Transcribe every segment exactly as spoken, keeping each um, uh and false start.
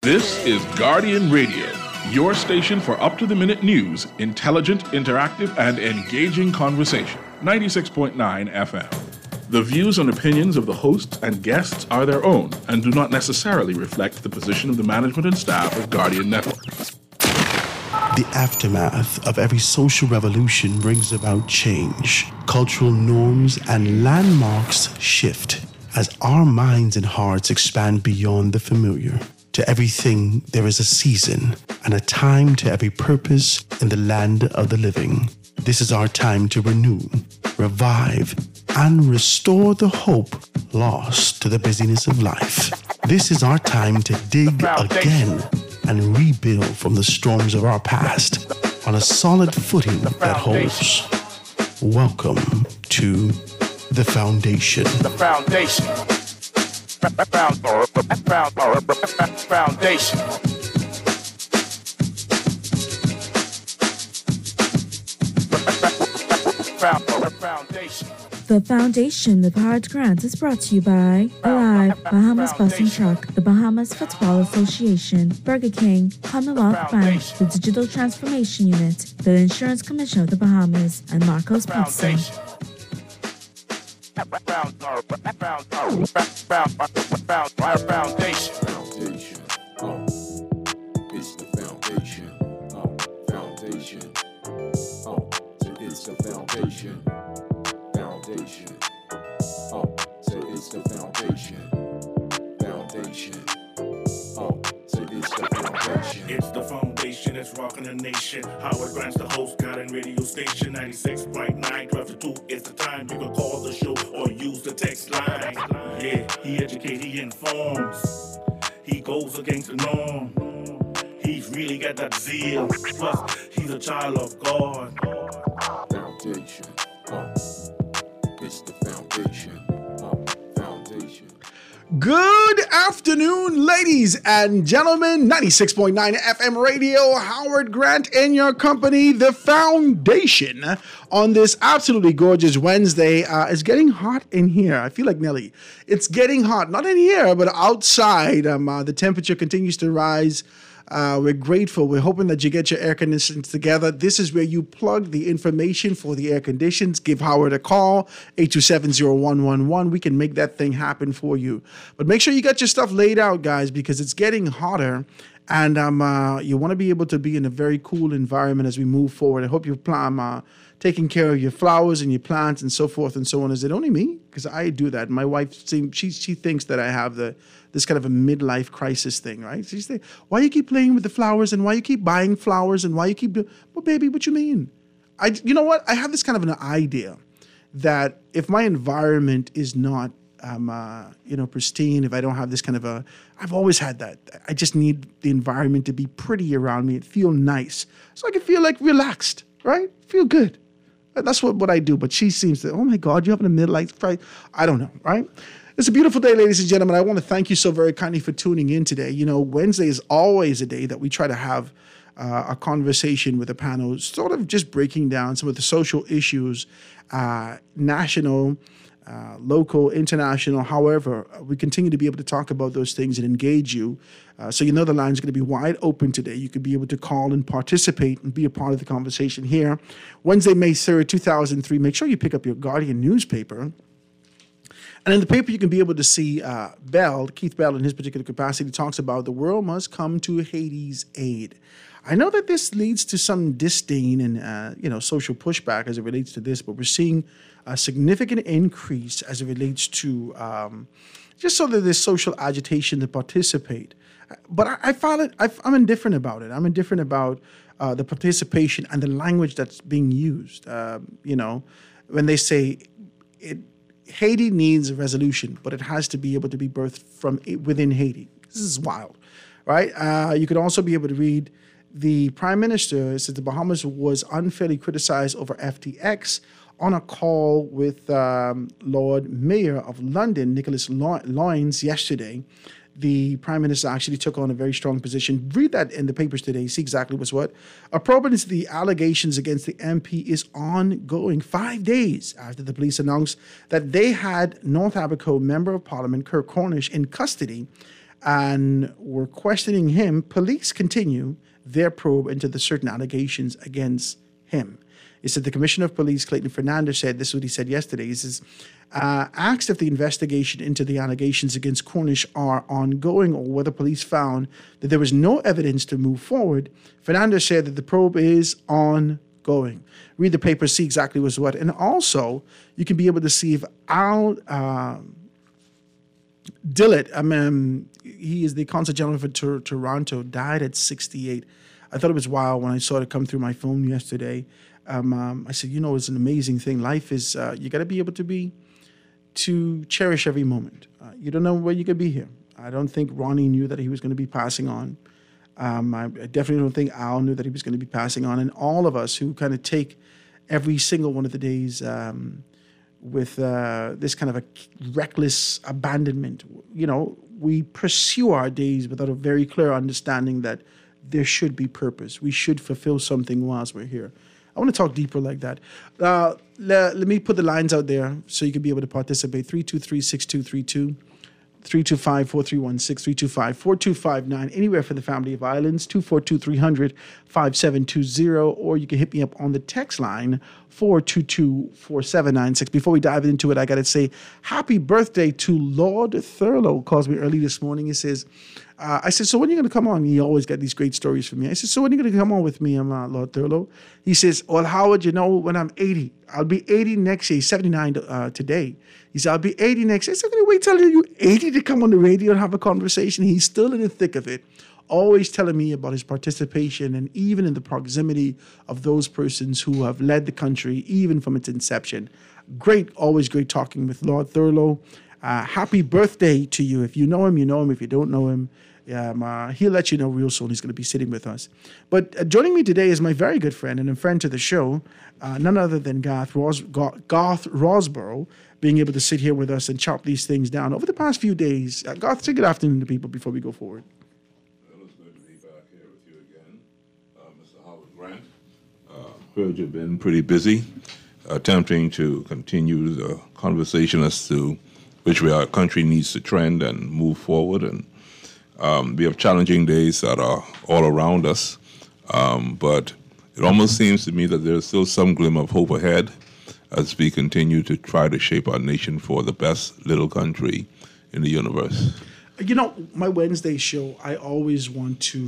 This is Guardian Radio, your station for up-to-the-minute news, intelligent, interactive, and engaging conversation. ninety-six point nine F M. The views and opinions of the hosts and guests are their own and do not necessarily reflect the position of the management and staff of Guardian Network. The aftermath of every social revolution brings about change. Cultural norms and landmarks shift as our minds and hearts expand beyond the familiar. To everything, there is a season and a time to every purpose in the land of the living. This is our time to renew, revive, and restore the hope lost to the busyness of life. This is our time to dig again and rebuild from the storms of our past on a solid footing that holds. Welcome to The Foundation. The Foundation. Foundation. Foundation. The Foundation with Howard Grant is brought to you by Alive, Bahamas Bus and Truck, the Bahamas Football Association, Burger King, Commonwealth Bank, the Digital Transformation Unit, the Insurance Commission of the Bahamas, and Marcos Pizza. Foundation. Foundation. Oh, it's the foundation. Oh, foundation. Oh, so it's the foundation. Foundation. Oh, so it's the foundation. Foundation. Oh, so it's the foundation. It's the foundation that's rocking the nation. Howard Grant's the host, Guardian Radio Station ninety-six point nine, twelve to two. It's the time you can call the show or use the text line. Yeah, he educates, he informs. He goes against the norm. He's really got that zeal. Plus, he's a child of God. Foundation. Oh, it's the foundation. Oh, foundation. Good afternoon, ladies and gentlemen. ninety-six point nine F M radio, Howard Grant in your company, The Foundation. On this absolutely gorgeous Wednesday, uh, it's getting hot in here. I feel like Nelly. It's getting hot, not in here, but outside. Um, uh, the temperature continues to rise. Uh, we're grateful. We're hoping that you get your air conditioners together. This is where you plug the information for the air conditions. Give Howard a call, eight two seven, zero one one one. We can make that thing happen for you. But make sure you got your stuff laid out, guys, because it's getting hotter. And um, uh, you want to be able to be in a very cool environment as we move forward. I hope you're um, uh, taking care of your flowers and your plants and so forth and so on. Is it only me? Because I do that. My wife, she she thinks that I have the this kind of a midlife crisis thing, right? She's saying, why you keep playing with the flowers and why you keep buying flowers and why you keep doing, well, baby, what you mean? I, you know what? I have this kind of an idea that if my environment is not, um, uh, you know, pristine, if I don't have this kind of a, I've always had that. I just need the environment to be pretty around me. It feel nice. So I can feel like relaxed, right? Feel good. That's what, what I do. But she seems to, oh my God, you're having a midlife crisis. I don't know, right? It's a beautiful day, ladies and gentlemen. I want to thank you so very kindly for tuning in today. You know, Wednesday is always a day that we try to have uh, a conversation with a panel, sort of just breaking down some of the social issues, uh, national, uh, local, international. However, we continue to be able to talk about those things and engage you. Uh, so you know the line's going to be wide open today. You could be able to call and participate and be a part of the conversation here. Wednesday, May third, two thousand three. Make sure you pick up your Guardian newspaper. And in the paper, you can be able to see uh, Bell, Keith Bell, in his particular capacity, talks about the world must come to Haiti's aid. I know that this leads to some disdain and uh, you know social pushback as it relates to this, but we're seeing a significant increase as it relates to um, just so that there's social agitation to participate. But I, I found it. I, I'm indifferent about it. I'm indifferent about uh, the participation and the language that's being used. Uh, you know, when they say it. Haiti needs a resolution, but it has to be able to be birthed from within Haiti. This is wild, right? Uh, you could also be able to read the Prime Minister said the Bahamas was unfairly criticized over F T X on a call with um, Lord Mayor of London, Nicholas Loynes, yesterday. The Prime Minister actually took on a very strong position. Read that in the papers today. See exactly what's what. A probe into the allegations against the M P is ongoing five days after the police announced that they had North Abaco Member of Parliament Kirk Cornish in custody and were questioning him. Police continue their probe into the certain allegations against him. He said the Commissioner of Police, Clayton Fernandez, said, this is what he said yesterday. He says, uh, asked if the investigation into the allegations against Cornish are ongoing or whether police found that there was no evidence to move forward. Fernandez said that the probe is ongoing. Read the paper, see exactly what's what. And also, you can be able to see if Al uh, Dillett, I mean, he is the Consul General for Tor- Toronto, died at sixty-eight. I thought it was wild when I saw it come through my phone yesterday. Um, um, I said, you know, it's an amazing thing. Life is, uh, you got to be able to be, to cherish every moment. Uh, you don't know when you could be here. I don't think Ronnie knew that he was going to be passing on. Um, I, I definitely don't think Al knew that he was going to be passing on. And all of us who kind of take every single one of the days um, with uh, this kind of a reckless abandonment, you know, we pursue our days without a very clear understanding that there should be purpose. We should fulfill something whilst we're here. I want to talk deeper like that. Uh, le- let me put the lines out there so you can be able to participate. three two three, six two three two, three two five, four three one six, three two five, four two five nine, anywhere for the family of islands, two four two, three hundred, five seven two zero, or you can hit me up on the text line, four two two, four seven nine six. Before we dive into it, I got to say happy birthday to Lord Thurlow. Calls me early this morning. He says, Uh, I said, so when are you going to come on? He always got these great stories for me. I said, so when are you going to come on with me, um, uh, Lord Thurlow? He says, well, Howard, you know, when I'm eighty, I'll be eighty next year. He's seventy-nine uh, today. He said, I'll be eighty next year. I said, I'm going to wait till you're eighty to come on the radio and have a conversation. He's still in the thick of it, always telling me about his participation and even in the proximity of those persons who have led the country, even from its inception. Great, always great talking with Lord Thurlow. Uh, happy birthday to you. If you know him, you know him. If you don't know him, Um, uh, he'll let you know real soon. He's going to be sitting with us. But uh, joining me today is my very good friend and a friend to the show, uh, none other than Garth, Ros- Garth Rosborough, being able to sit here with us and chop these things down over the past few days. Uh, Garth, say good afternoon to people before we go forward. Well, it's good to be back here with you again, uh, Mister Howard Grant. Uh, heard you've been pretty busy attempting to continue the conversation as to which way our country needs to trend and move forward, and Um, we have challenging days that are all around us, um, but it almost seems to me that there's still some glimmer of hope ahead as we continue to try to shape our nation for the best little country in the universe. You know, my Wednesday show, I always want to,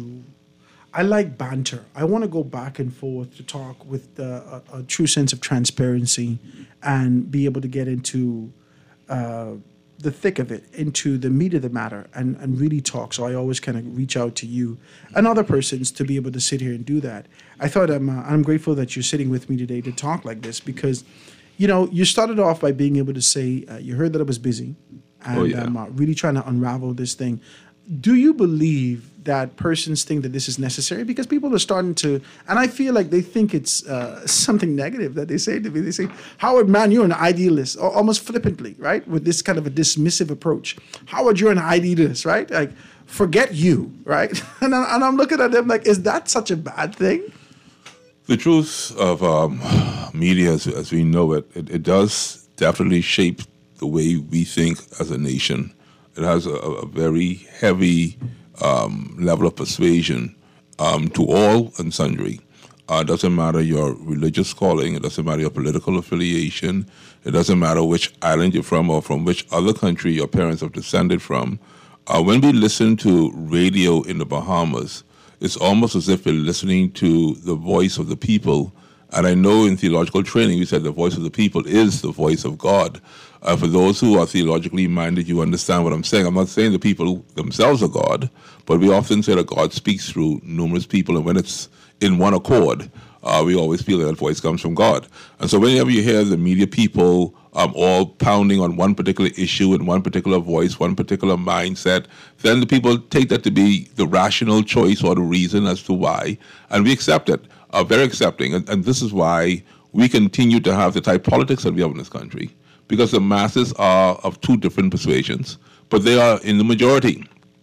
I like banter. I want to go back and forth to talk with the, a, a true sense of transparency and be able to get into uh, the thick of it, into the meat of the matter, and, and really talk. So I always kind of reach out to you and other persons to be able to sit here and do that. I thought I'm, uh, I'm grateful that you're sitting with me today to talk like this because, you know, you started off by being able to say, uh, you heard that I was busy, and oh, yeah. I'm uh, really trying to unravel this thing. Do you believe that persons think that this is necessary? Because people are starting to, and I feel like they think it's uh, something negative that they say to me. They say, Howard, man, you're an idealist, or almost flippantly, right? With this kind of a dismissive approach. Howard, you're an idealist, right? Like, forget you, right? And, I, and I'm looking at them like, is that such a bad thing? The truth of um, media, as, as we know it, it, it does definitely shape the way we think as a nation. It has a, a very heavy um, level of persuasion um, to all and sundry. Uh, it doesn't matter your religious calling. It doesn't matter your political affiliation. It doesn't matter which island you're from or from which other country your parents have descended from. Uh, when we listen to radio in the Bahamas, it's almost as if we're listening to the voice of the people. And I know in theological training, we said the voice of the people is the voice of God. Uh, for those who are theologically minded, you understand what I'm saying. I'm not saying the people themselves are God, but we often say that God speaks through numerous people, and when it's in one accord, uh, we always feel that, that voice comes from God. And so whenever you hear the media people um, all pounding on one particular issue and one particular voice, one particular mindset, then the people take that to be the rational choice or the reason as to why, and we accept it. Uh, very accepting, and, and this is why we continue to have the type of politics that we have in this country, because the masses are of two different persuasions, but they are in the majority.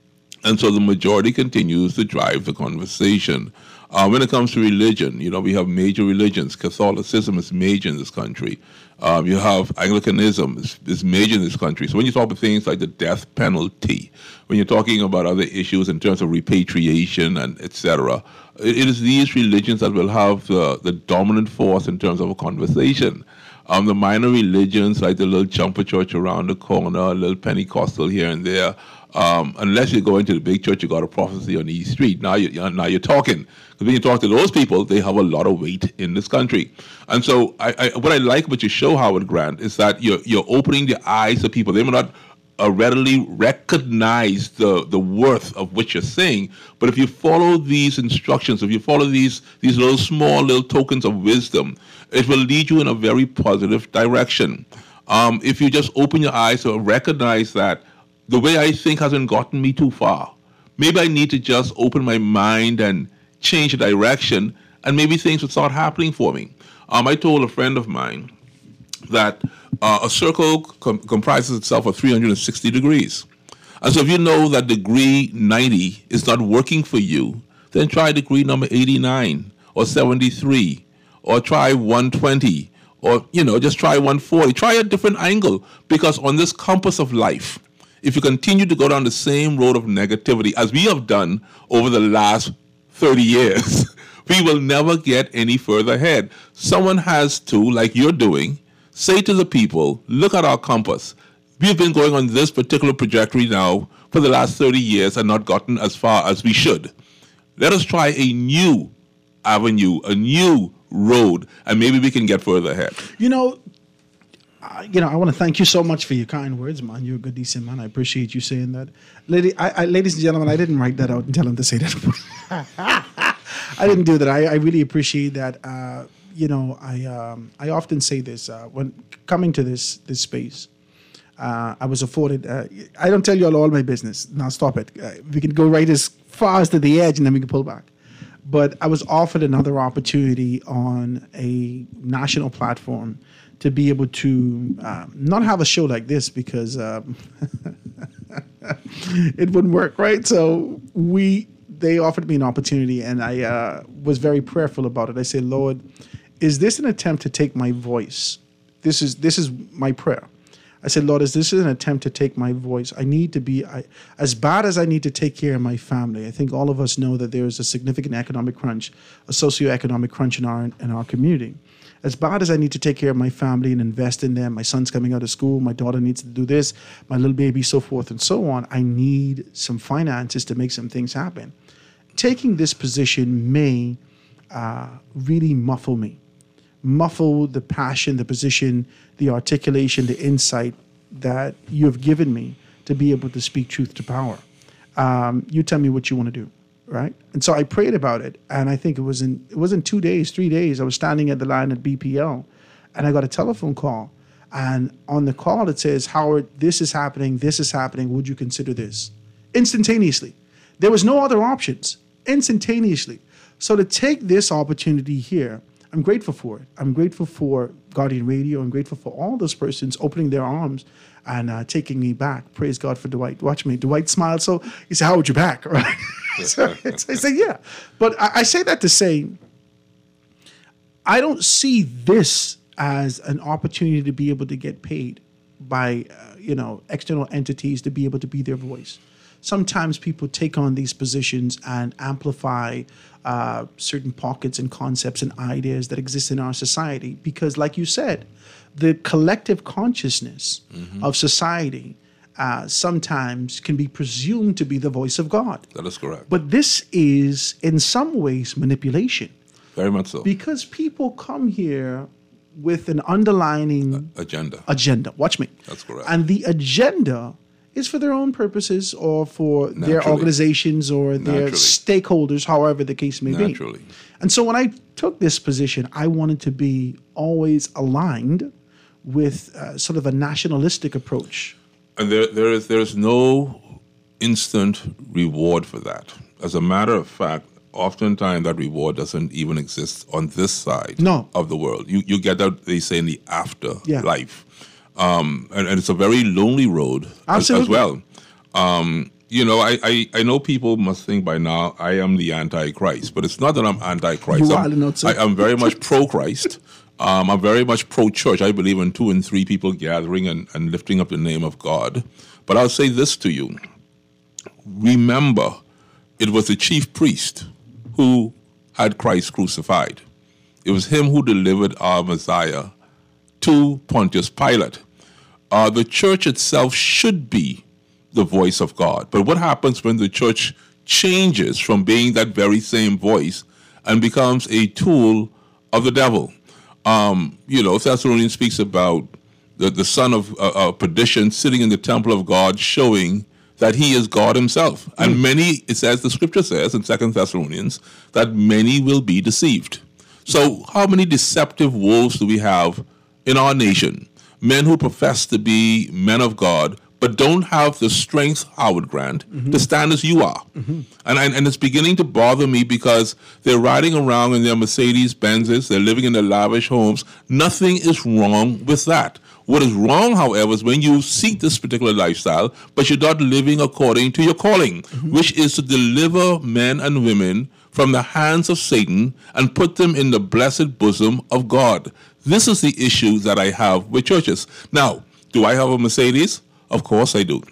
And so the majority continues to drive the conversation. Uh, when it comes to religion, you know, we have major religions. Catholicism is major in this country. Um, you have Anglicanism is, is major in this country. So when you talk about things like the death penalty, when you're talking about other issues in terms of repatriation and et cetera, it, it is these religions that will have the, the dominant force in terms of a conversation. Um, the minor religions, like the little jumper church around the corner, a little Pentecostal here and there, um, unless you go into the big church, you got a prophecy on East Street. Now, you, now you're talking. Because when you talk to those people, they have a lot of weight in this country. And so I, I, what I like about your show, Howard Grant, is that you're, you're opening the eyes of people. They may not uh, readily recognize the, the worth of what you're saying, but if you follow these instructions, if you follow these, these little small little tokens of wisdom, it will lead you in a very positive direction. Um, if you just open your eyes to recognize that the way I think hasn't gotten me too far, maybe I need to just open my mind and change the direction, and maybe things will start happening for me. Um, I told a friend of mine that uh, a circle com- comprises itself of three hundred sixty degrees. And so if you know that degree ninety is not working for you, then try degree number eighty-nine or seventy-three, or try one twenty, or, you know, just try one forty. Try a different angle, because on this compass of life, if you continue to go down the same road of negativity as we have done over the last thirty years, we will never get any further ahead. Someone has to, like you're doing, say to the people, look at our compass. We've been going on this particular trajectory now for the last thirty years and not gotten as far as we should. Let us try a new avenue, a new road, and maybe we can get further ahead. You know, uh, you know, I want to thank you so much for your kind words, man. You're a good, decent man. I appreciate you saying that. Lady, I, I, ladies and gentlemen, I didn't write that out and tell him to say that. I didn't do that. I, I really appreciate that. Uh, you know, I um, I often say this uh, when coming to this this space. Uh, I was afforded. Uh, I don't tell you all, all my business. Now stop it. Uh, we can go right as far as to the edge, and then we can pull back. But I was offered another opportunity on a national platform to be able to um, not have a show like this, because um, it wouldn't work, right? So we they offered me an opportunity, and I uh, was very prayerful about it. I said, Lord, is this an attempt to take my voice? This is this is my prayer. I said, Lord, is this an attempt to take my voice? I need to be, I, as bad as I need to take care of my family. I think all of us know that there is a significant economic crunch, a socioeconomic crunch in our in our community. As bad as I need to take care of my family and invest in them, my son's coming out of school, my daughter needs to do this, my little baby, so forth and so on, I need some finances to make some things happen. Taking this position may uh, really muffle me. Muffle the passion, the position, the articulation, the insight that you have given me to be able to speak truth to power. Um, you tell me what you want to do, right? And so I prayed about it, and I think it was in it wasn't two days, three days. I was standing at the line at B P L, and I got a telephone call, and on the call it says, Howard, this is happening, this is happening. Would you consider this? Instantaneously, there was no other options. Instantaneously, so to take this opportunity here. I'm grateful for it. I'm grateful for Guardian Radio. I'm grateful for all those persons opening their arms and uh, taking me back. Praise God for Dwight. Watch me. Dwight smiled. So he said, Howard, you back, right? So I said, yeah. But I, I say that to say, I don't see this as an opportunity to be able to get paid by, uh, you know, external entities to be able to be their voice. Sometimes people take on these positions and amplify uh, certain pockets and concepts and ideas that exist in our society because, like you said, the collective consciousness mm-hmm. of society uh, sometimes can be presumed to be the voice of God. That is correct. But this is, in some ways, manipulation. Very much so. Because people come here with an underlining uh, agenda. Agenda. Watch me. That's correct. And the agenda is for their own purposes or for Naturally. their organizations or their Naturally. stakeholders, however the case may Naturally. be. And so when I took this position, I wanted to be always aligned with uh, sort of a nationalistic approach. And there, there is there is no instant reward for that. As a matter of fact, oftentimes that reward doesn't even exist on this side no. of the world. You you get that, they say, in the afterlife. Yeah. Um, and, and it's a very lonely road as, as well. Um, you know, I, I, I know people must think by now I am the Antichrist, but it's not that I'm Antichrist. You I'm, are not, sir. I, I'm very much pro-Christ. Um, I'm very much pro-church. I believe in two and three people gathering and, and lifting up the name of God. But I'll say this to you. Remember, it was the chief priest who had Christ crucified. It was him who delivered our Messiah to Pontius Pilate. Uh, the church itself should be the voice of God. But what happens when the church changes from being that very same voice and becomes a tool of the devil? Um, you know, Thessalonians speaks about the, the son of uh, uh, perdition sitting in the temple of God, showing that he is God himself. Mm. And many, it says, the scripture says in Second Thessalonians, that many will be deceived. So how many deceptive wolves do we have in our nation? Men who profess to be men of God, but don't have the strength, Howard Grant, mm-hmm. to stand as you are. Mm-hmm. And, and and it's beginning to bother me because they're riding around in their Mercedes Benzes, they're living in their lavish homes. Nothing is wrong with that. What is wrong, however, is when you seek this particular lifestyle, but you're not living according to your calling, mm-hmm. which is to deliver men and women from the hands of Satan and put them in the blessed bosom of God. This is the issue that I have with churches. Now, do I have a Mercedes? Of course I do.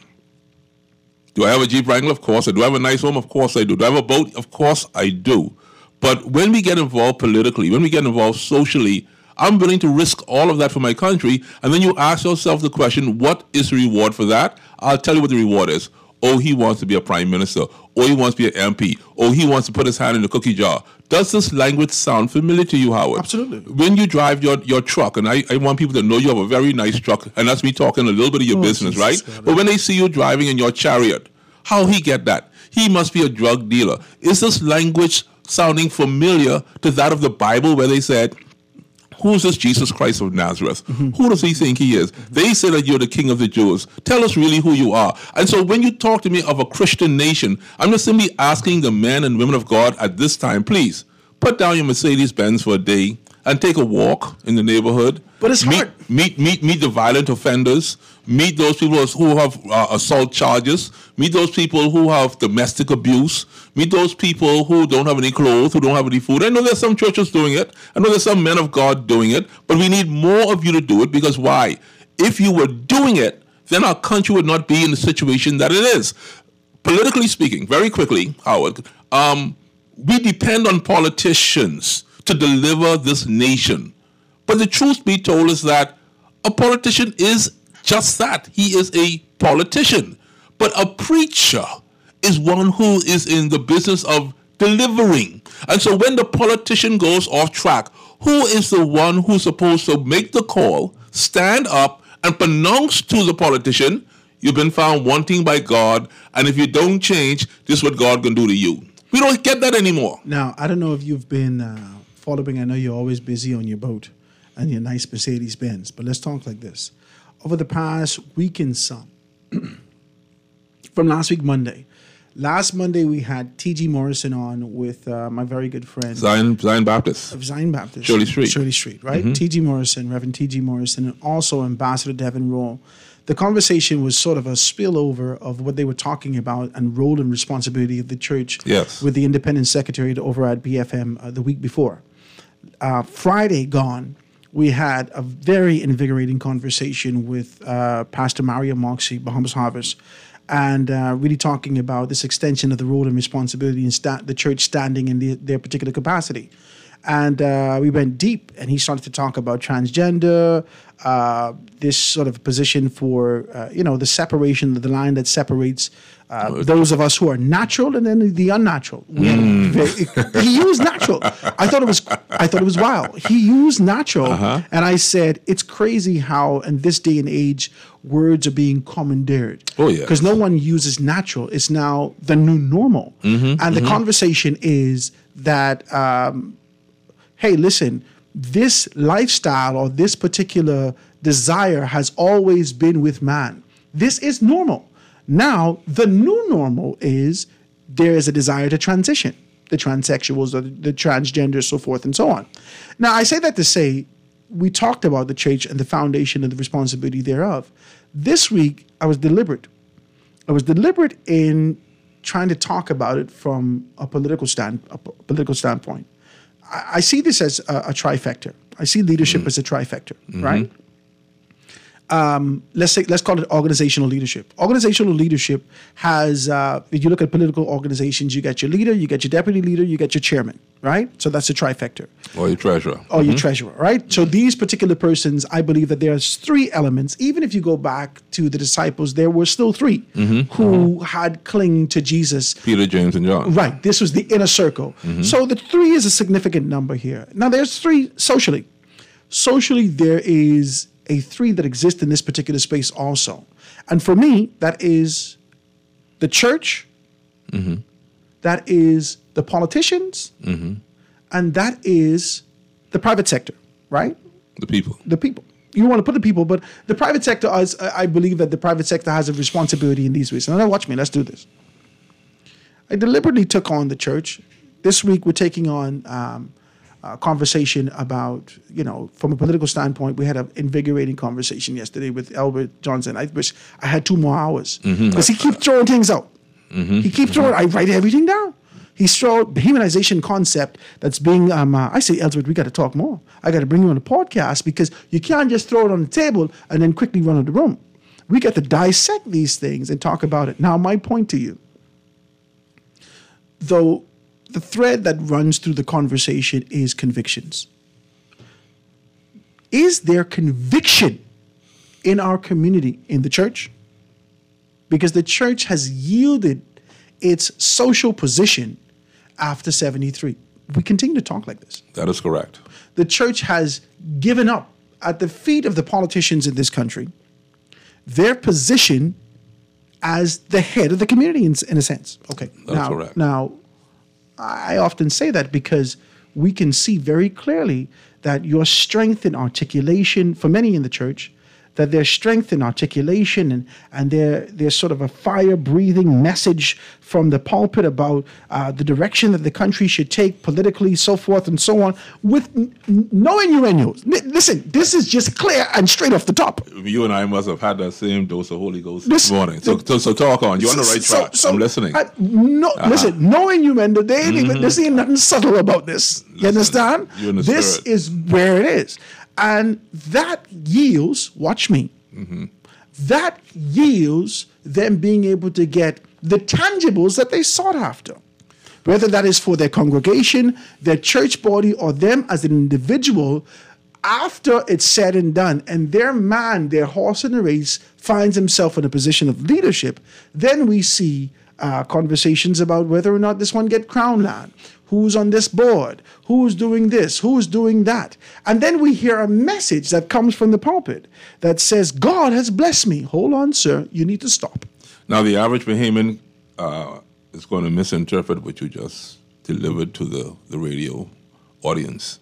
Do I have a Jeep Wrangler? Of course I do. Do I have a nice home? Of course I do. Do I have a boat? Of course I do. But when we get involved politically, when we get involved socially, I'm willing to risk all of that for my country. And then you ask yourself the question, what is the reward for that? I'll tell you what the reward is. Oh, he wants to be a prime minister. Oh, he wants to be an M P. Oh, he wants to put his hand in the cookie jar. Does this language sound familiar to you, Howard? Absolutely. When you drive your, your truck, and I, I want people to know you have a very nice truck, and that's me talking a little bit of your oh, business, right? But when they see you driving in your chariot, how he get that? He must be a drug dealer. Is this language sounding familiar to that of the Bible where they said, who is this Jesus Christ of Nazareth? Mm-hmm. Who does he think he is? Mm-hmm. They say that you're the King of the Jews. Tell us really who you are. And so when you talk to me of a Christian nation, I'm just simply asking the men and women of God at this time, please, put down your Mercedes-Benz for a day and take a walk in the neighborhood. But it's meet, hard. Meet, meet, meet the violent offenders. Meet those people who have uh, assault charges. Meet those people who have domestic abuse. Meet those people who don't have any clothes, who don't have any food. I know there's some churches doing it. I know there's some men of God doing it. But we need more of you to do it because why? If you were doing it, then our country would not be in the situation that it is. Politically speaking, very quickly, Howard, um, we depend on politicians to deliver this nation. But the truth be told is that a politician is just that. He is a politician. But a preacher is one who is in the business of delivering. And so when the politician goes off track, who is the one who's supposed to make the call, stand up, and pronounce to the politician, you've been found wanting by God, and if you don't change, this is what God can do to you. We don't get that anymore. Now, I don't know if you've been uh, following, I know you're always busy on your boat and your nice Mercedes-Benz, but let's talk like this. Over the past week and some, from last week, Monday, last Monday we had T G Morrison on with uh, my very good friend. Zion, Zion Baptist. Of Zion Baptist. Shirley Street. Shirley Street, right? Mm-hmm. T G Morrison, Reverend T G Morrison, and also Ambassador Devin Roll. The conversation was sort of a spillover of what they were talking about and role and responsibility of the church yes. with the independent secretary over at B F M uh, the week before. Uh, Friday gone, we had a very invigorating conversation with uh, Pastor Mario Moxie, Bahamas Harvest, and uh, really talking about this extension of the role and responsibility and sta- the church standing in the, their particular capacity. And uh, we went deep, and he started to talk about transgender, uh, this sort of position for, uh, you know, the separation, the line that separates uh, those of us who are natural and then the unnatural. Mm. Very, he used natural. I thought it was, I thought it was wild. He used natural, uh-huh. and I said, it's crazy how in this day and age words are being commandeered. Oh yeah, because no one uses natural. It's now the new normal, mm-hmm, and mm-hmm. the conversation is that. Um, hey, listen, this lifestyle or this particular desire has always been with man. This is normal. Now, the new normal is there is a desire to transition, the transsexuals, the, the transgenders, so forth and so on. Now, I say that to say, we talked about the church and the foundation and the responsibility thereof. This week, I was deliberate. I was deliberate in trying to talk about it from a political stand, a p- political standpoint. I, I see this as a, a trifecta. I see leadership mm-hmm. as a trifecta, mm-hmm. right? Um, let's say let's call it organizational leadership. Organizational leadership has, uh, if you look at political organizations, you get your leader, you get your deputy leader, you get your chairman, right? So that's a trifecta. Or your treasurer. Or mm-hmm. your treasurer, right? Mm-hmm. So these particular persons, I believe that there's three elements. Even if you go back to the disciples, there were still three mm-hmm. who mm-hmm. had clinged to Jesus. Peter, James, and John. Right. This was the inner circle. Mm-hmm. So the three is a significant number here. Now there's three socially. Socially, there is a three that exists in this particular space also. And for me, that is the church, mm-hmm. that is the politicians, mm-hmm. and that is the private sector, right? The people. The people. You want to put the people, but the private sector, is, I believe that the private sector has a responsibility in these ways. Now, watch me, let's do this. I deliberately took on the church. This week, we're taking on um, Uh, conversation about, you know, from a political standpoint. We had an invigorating conversation yesterday with Albert Johnson. I wish I had two more hours because mm-hmm. he keeps throwing things out. Mm-hmm. He keeps throwing, I write everything down. He's throwing the humanization concept that's being, um, uh, I say, Ellsworth, we got to talk more. I got to bring you on the podcast because you can't just throw it on the table and then quickly run out of the room. We got to dissect these things and talk about it. Now, my point to you, though, the thread that runs through the conversation is convictions. Is there conviction in our community, in the church? Because the church has yielded its social position after seventy-three. We continue to talk like this. That is correct. The church has given up at the feet of the politicians in this country their position as the head of the community in, in a sense. Okay. That's now, correct. Now, I often say that because we can see very clearly that your strength in articulation, for many in the church, that their strength in articulation and, and their, their sort of a fire-breathing message from the pulpit about uh, the direction that the country should take politically, so forth and so on, with n- no innuendos. N- listen, this is just clear and straight off the top. You and I must have had that same dose of Holy Ghost this, this morning. So, so, so talk on. You're on the right so, track. So, I'm listening. I, no, uh-huh. Listen, no innuendo. They ain't mm-hmm. even, there's ain't nothing subtle about this. You listen, understand? You're in the this spirit. is where it is. And that yields, watch me, mm-hmm. that yields them being able to get the tangibles that they sought after. Whether that is for their congregation, their church body, or them as an individual, after it's said and done, and their man, their horse in the race, finds himself in a position of leadership, then we see uh, conversations about whether or not this one get crown land. Who's on this board? Who's doing this? Who's doing that? And then we hear a message that comes from the pulpit that says, God has blessed me. Hold on, sir. You need to stop. Now, the average Bahamian uh, is going to misinterpret what you just delivered to the, the radio audience.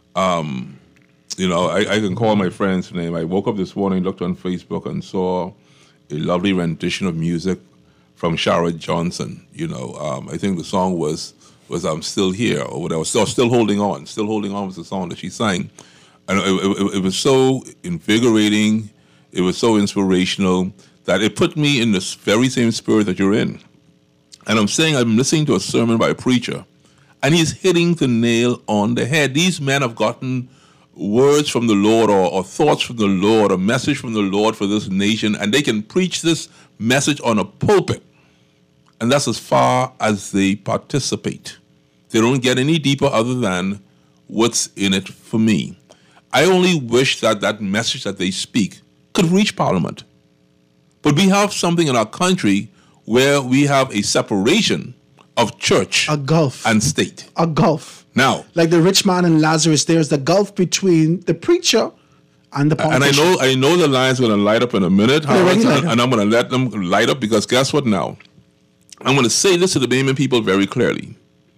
Um, you know, I, I can call my friend's name. I woke up this morning, looked on Facebook, and saw a lovely rendition of music from Sharad Johnson. You know, um, I think the song was... was I'm Still Here, or whatever, still, still Holding On. Still Holding On was the song that she sang. And it, it, it was so invigorating, it was so inspirational, that it put me in this very same spirit that you're in. And I'm saying I'm listening to a sermon by a preacher, and he's hitting the nail on the head. These men have gotten words from the Lord, or, or thoughts from the Lord, a message from the Lord for this nation, and they can preach this message on a pulpit. And that's as far as they participate. They don't get any deeper other than what's in it for me. I only wish that that message that they speak could reach Parliament. But we have something in our country where we have a separation of church a gulf. and state. A gulf. Now, like the rich man and Lazarus, there's the gulf between the preacher and the politician. And I know I know the line's going to light up in a minute, Howard, and, and I'm going to let them light up because guess what now? I'm going to say this to the Bahamian people very clearly.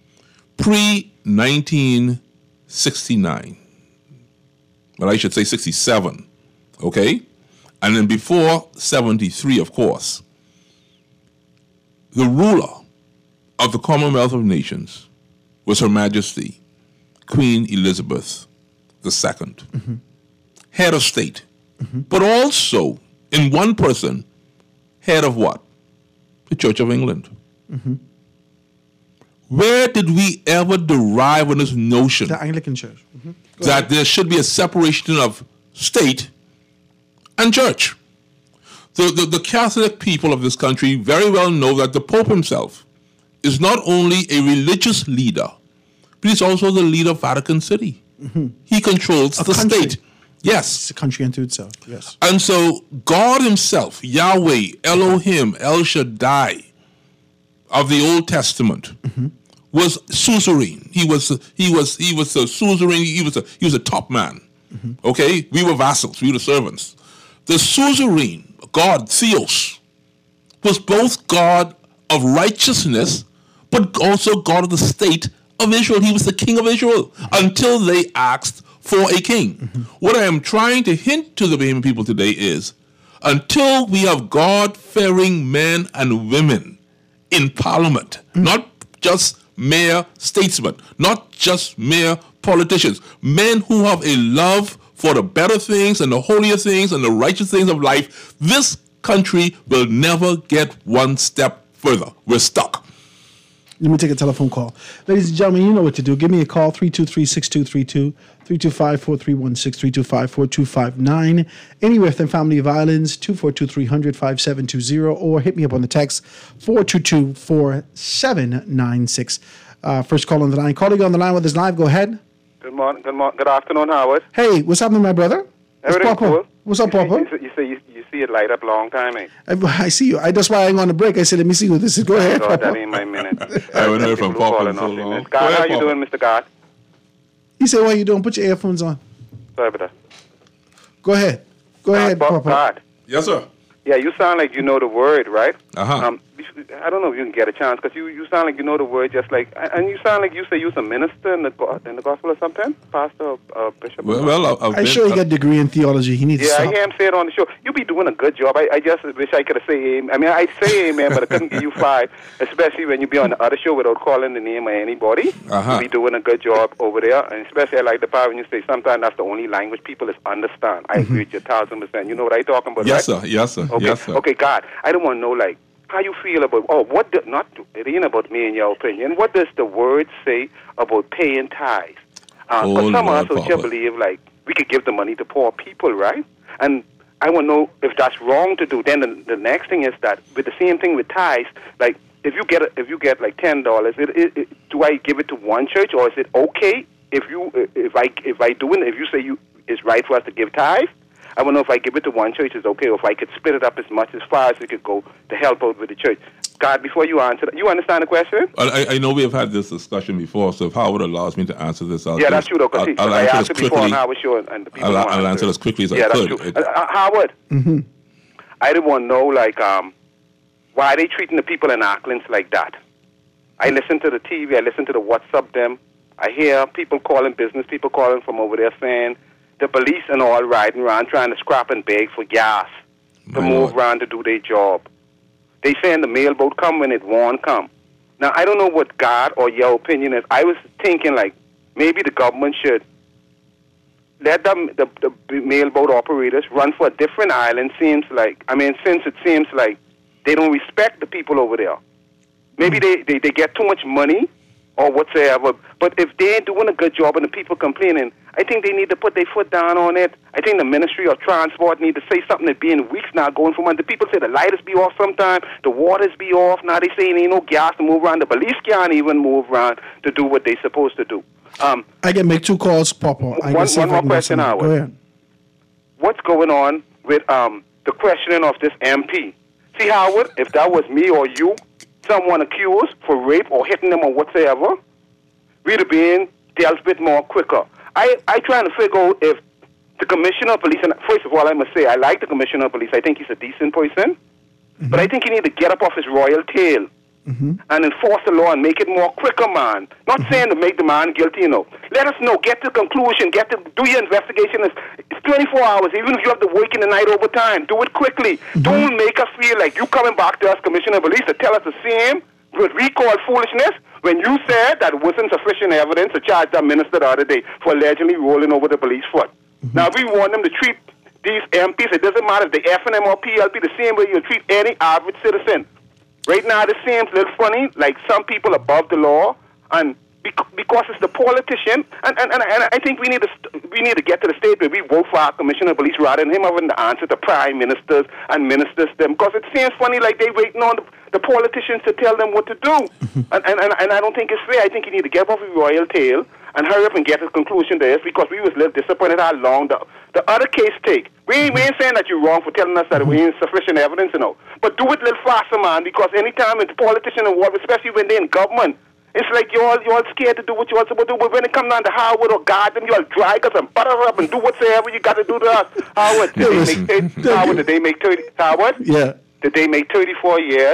Pre nineteen sixty-nine, well, I should say sixty-seven, okay? And then before seventy-three, of course, the ruler of the Commonwealth of Nations was Her Majesty, Queen Elizabeth the Second, mm-hmm. head of state, mm-hmm. but also, in one person, head of what? The Church of England. Mm-hmm. Where did we ever derive on this notion The Anglican Church. Mm-hmm. that there should be a separation of state and church? The, the, the Catholic people of this country very well know that the Pope himself is not only a religious leader, but he's also the leader of Vatican City. Mm-hmm. He controls A the country. state. Yes. It's a country unto itself, yes. And so God himself, Yahweh, Elohim, El Shaddai of the Old Testament, mm-hmm. was suzerain. He was he was he was a suzerain. He was a he was a top man. Mm-hmm. Okay, we were vassals. We were servants. The suzerain God, Theos, was both God of righteousness, but also God of the state of Israel. He was the king of Israel mm-hmm. until they asked for a king. Mm-hmm. What I am trying to hint to the Bahamian people today is, until we have God-fearing men and women in parliament, mm-hmm. not just mere statesmen, not just mere politicians, men who have a love for the better things and the holier things and the righteous things of life, this country will never get one step further. We're stuck. Let me take a telephone call. Ladies and gentlemen, you know what to do. Give me a call, three two three, six two three two, three two five, four three one six, three two five, four two five nine. Anywhere within family violence, two four two, three hundred, five seven two zero, or hit me up on the text, four two two, four seven nine six. Uh, first call on the line. Calling on the line with us live. Go ahead. Good morning. Good morning. Good afternoon, Howard. Hey, what's happening, my brother? Everything cool? What's up, you Papa? See, you, see, you, see, you see it light up long time, eh? I, I see you. I, that's why I'm on the break. I said, let me see who this is. Go ahead, God, Papa. that ain't my minute. I haven't heard from Papa in so off long. God, how ahead, you Papa. doing, Mister God? He said, what are you doing? Put your earphones on. Sorry about that. Go ahead. Go ahead, God, Papa. God. Yes, sir. Yeah, you sound like you know the word, right? Uh-huh. Um, I don't know if you can get a chance, because you, you sound like you know the word just like... And you sound like you say you're a minister in the, in the gospel or something? Pastor or uh, bishop? Well, well I've I'm been, sure he got a degree in theology. He needs Yeah, to I stop. hear him say it on the show. You be doing a good job. I, I just wish I could have said amen. I mean, I say amen, but I couldn't give you five, especially when you be on the other show without calling the name of anybody. Uh-huh. You be doing a good job over there, and especially I like the part when you say sometimes that's the only language people is understand. I agree with you a thousand percent. You know what I talking about, Yes, right? sir. Yes, sir. Okay. Yes, sir. Okay, God, I don't want to know, like, how you feel about, oh, what, the, not, it ain't about me in your opinion. What does the word say about paying tithes? Uh, Oh, some Lord, also Papa. believe, like, we could give the money to poor people, right? And I want to know if that's wrong to do. Then the, the next thing is that with the same thing with tithes, like, if you get a, if you get like ten dollars, it, it, it, do I give it to one church, or is it okay if you if I if I do it? If you say you it's right for us to give tithes, I want to know if I give it to one church is okay, or if I could split it up as much as far as we could go to help out with the church. God, before you answer that, you understand the question? I, I know we have had this discussion before, so if Howard allows me to answer this, I'll Yeah, just, that's true, though, because I'll, I'll I answer asked as it before on quickly. Howard Show, and the people I'll, don't I'll answer it. as quickly as yeah, I that's could. true. It- Uh, uh, Howard, Mm-hmm. I didn't want to know, like, um, why are they treating the people in Auckland like that? I listen to the T V, I listen to the WhatsApp them. I hear people calling, business people calling from over there saying the police and all riding around trying to scrap and beg for gas to My move Lord. around to do their job. They saying the mailboat come when it won't come. Now, I don't know what God or your opinion is. I was thinking, like, maybe the government should let them, the, the mailboat operators run for a different island, seems like, I mean, since it seems like they don't respect the people over there. Maybe they, they, they get too much money or whatsoever, but if they ain't doing a good job and the people complaining, I think they need to put their foot down on it. I think the Ministry of Transport need to say something that being weeks now going from under. The people say the lighters be off sometime, the waters be off. Now they saying ain't no gas to move around. The police can't even move around to do what they supposed to do. Um, I can make two calls, Papa. I can One- see one if I more can get question, some- Howard. Go ahead. what's going on with um, the questioning of this M P? See, Howard, if that was me or you, someone accused for rape or hitting them or whatsoever, we'd have been dealt with more quicker. I, I trying to figure out if the Commissioner of Police, and first of all, I must say, I like the Commissioner of Police. I think he's a decent person. Mm-hmm. But I think he need to get up off his royal tail mm-hmm. and enforce the law and make it more quicker, man. Not mm-hmm. saying to make the man guilty, you know. Let us know. Get to conclusion. Get to do your investigation. It's, it's twenty-four hours. Even if you have to work in the night overtime, do it quickly. Mm-hmm. Don't make us feel like you coming back to us, Commissioner of Police, to tell us the same, what we call foolishness, when you said that it wasn't sufficient evidence to charge that minister the other day for allegedly rolling over the police foot. Mm-hmm. Now, we want them to treat these M Ps, it doesn't matter if they're F N M or P L P, the same way you treat any average citizen. Right now, it seems a little funny, like some people above the law, and because it's the politician, and, and, and, and I think we need to we need to get to the stage where we vote for our commissioner of police rather than him having to answer to prime ministers and ministers them. Because it seems funny like they waiting on the, the politicians to tell them what to do, and, and and and I don't think it's fair. I think you need to get off his royal tail and hurry up and get a conclusion to this, because we was a little disappointed how long the the other case take. We ain't, we ain't saying that you're wrong for telling us that we ain't sufficient evidence, you know, but do it a little faster, man. Because anytime it's politician involved, especially when they're in government, it's like you're all, you're all scared to do what you're supposed to do. But when it comes down to Howard or God, then you'll drag us and butter up and do whatsoever you got to do to us. Howard, did they make thirty, Howard, did they make thirty? Howard, yeah, did they make thirty-four years?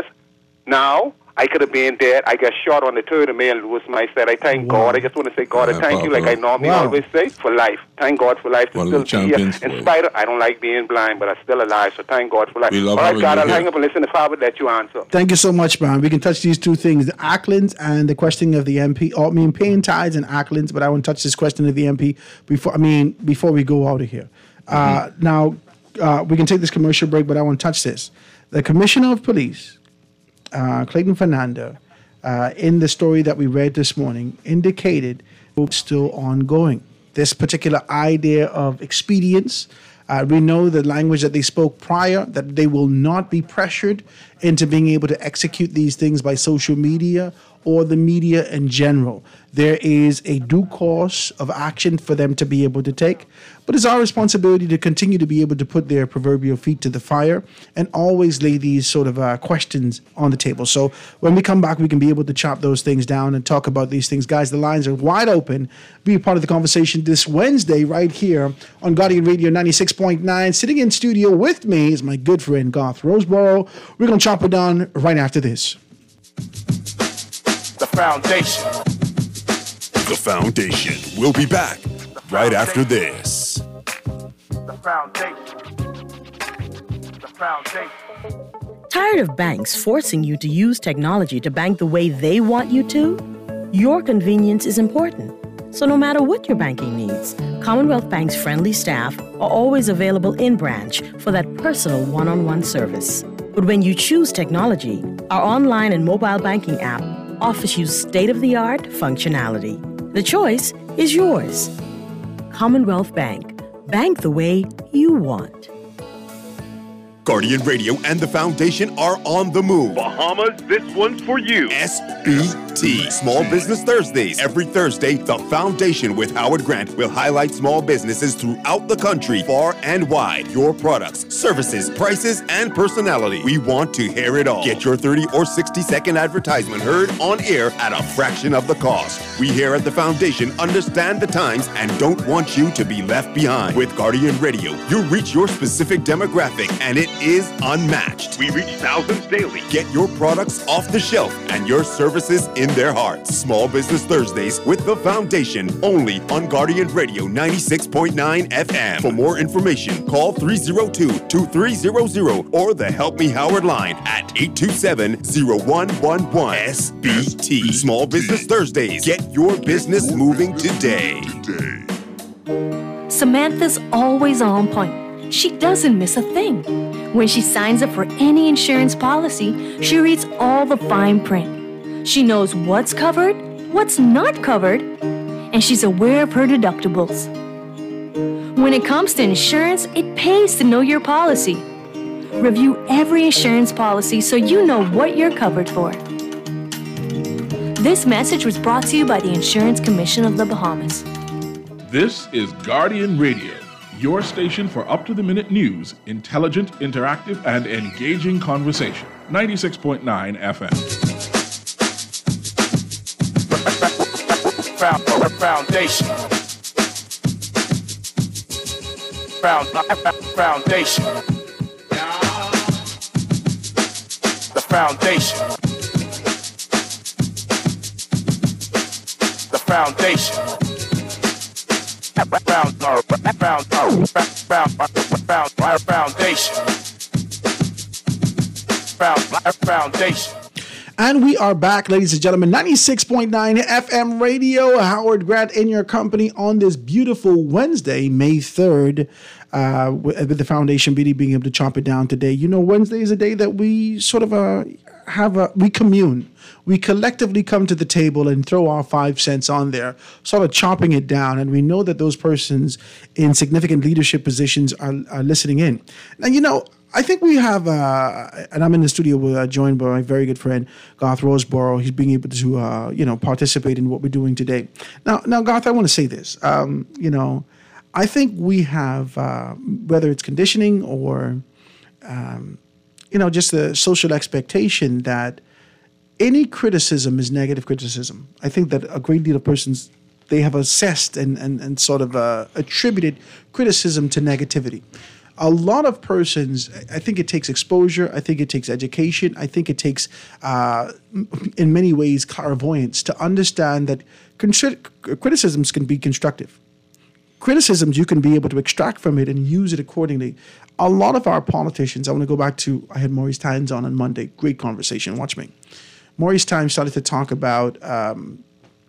Now I could have been dead. I got shot on the third of May and Lewis my said. I thank wow. God. I just want to say, God, yeah, I thank Papa. you, like I normally wow. always say, for life. Thank God for life. To One still of the champions. Be here. In spite of, I don't like being blind, but I'm still alive. So thank God for life. We love All right, God, I'll here. hang up and listen if I would let you answer. Thank you so much, man. We can touch these two things, the Acklands and the question of the M P. Oh, I mean, paying tithes and Acklands, but I want to touch this question of the M P before. I mean, before we go out of here. Mm-hmm. Uh, now, uh, we can take this commercial break, but I want to touch this. The Commissioner of Police, uh, Clayton Fernando, Uh, in the story that we read this morning, indicated it's still ongoing. This particular idea of expedience, uh, we know the language that they spoke prior, that they will not be pressured into being able to execute these things by social media or the media in general. There is a due course of action for them to be able to take, but it's our responsibility to continue to be able to put their proverbial feet to the fire and always lay these sort of uh, questions on the table. So when we come back, we can be able to chop those things down and talk about these things. Guys, the lines are wide open. Be a part of the conversation this Wednesday right here on Guardian Radio ninety-six point nine. Sitting in studio with me is my good friend Garth Roseborough. We're going to chop it down right after this. The Foundation. The Foundation. We'll be back right after this. The Foundation. The Foundation. Tired of banks forcing you to use technology to bank the way they want you to? Your convenience is important. So no matter what your banking needs, Commonwealth Bank's friendly staff are always available in branch for that personal one-on-one service. But when you choose technology, our online and mobile banking app offers you state-of-the-art functionality. The choice is yours. Commonwealth Bank. Bank the way you want. Guardian Radio and the Foundation are on the move. Bahamas, this one's for you. S B T, Small Business Thursdays. Every Thursday, the Foundation with Howard Grant will highlight small businesses throughout the country, far and wide. Your products, services, prices, and personality. We want to hear it all. Get your thirty or sixty second advertisement heard on air at a fraction of the cost. We here at the Foundation understand the times and don't want you to be left behind. With Guardian Radio, you reach your specific demographic and it is unmatched. We reach thousands daily. Get your products off the shelf and your services in their hearts. Small Business Thursdays with the Foundation, only on Guardian Radio ninety-six point nine F M. For more information, call three oh two, two three zero zero or the Help Me Howard line at eight two seven, zero one one one. S B T, Small Business Thursdays. Get your business moving today. Samantha's always on point. She doesn't miss a thing. When she signs up for any insurance policy, she reads all the fine print. She knows what's covered, what's not covered, and she's aware of her deductibles. When it comes to insurance, it pays to know your policy. Review every insurance policy so you know what you're covered for. This message was brought to you by the Insurance Commission of the Bahamas. This is Guardian Radio, your station for up-to-the-minute news, intelligent, interactive, and engaging conversation. ninety-six point nine F M. Foundation. Foundation. The Foundation. The Foundation. Foundation. Foundation. And we are back, ladies and gentlemen. ninety-six point nine F M radio. Howard Grant in your company on this beautiful Wednesday, May third, uh, with the Foundation B D being able to chop it down today. You know, Wednesday is a day that we sort of uh, have a, we commune. We collectively come to the table and throw our five cents on there, sort of chopping it down. And we know that those persons in significant leadership positions are, are listening in. And, you know, I think we have, uh, and I'm in the studio with, uh, joined by my very good friend, Garth Roseborough. He's being able to, uh, you know, participate in what we're doing today. Now, now, Garth, I want to say this. Um, you know, I think we have, uh, whether it's conditioning or, um, you know, just the social expectation that any criticism is negative criticism. I think that a great deal of persons, they have assessed and, and, and sort of uh, attributed criticism to negativity. A lot of persons, I think it takes exposure. I think it takes education. I think it takes, uh, in many ways, clairvoyance to understand that contri- criticisms can be constructive. Criticisms you can be able to extract from it and use it accordingly. A lot of our politicians, I want to go back to, I had Maurice Tynes on on Monday. Great conversation. Watch me. Maurice Tynes started to talk about um,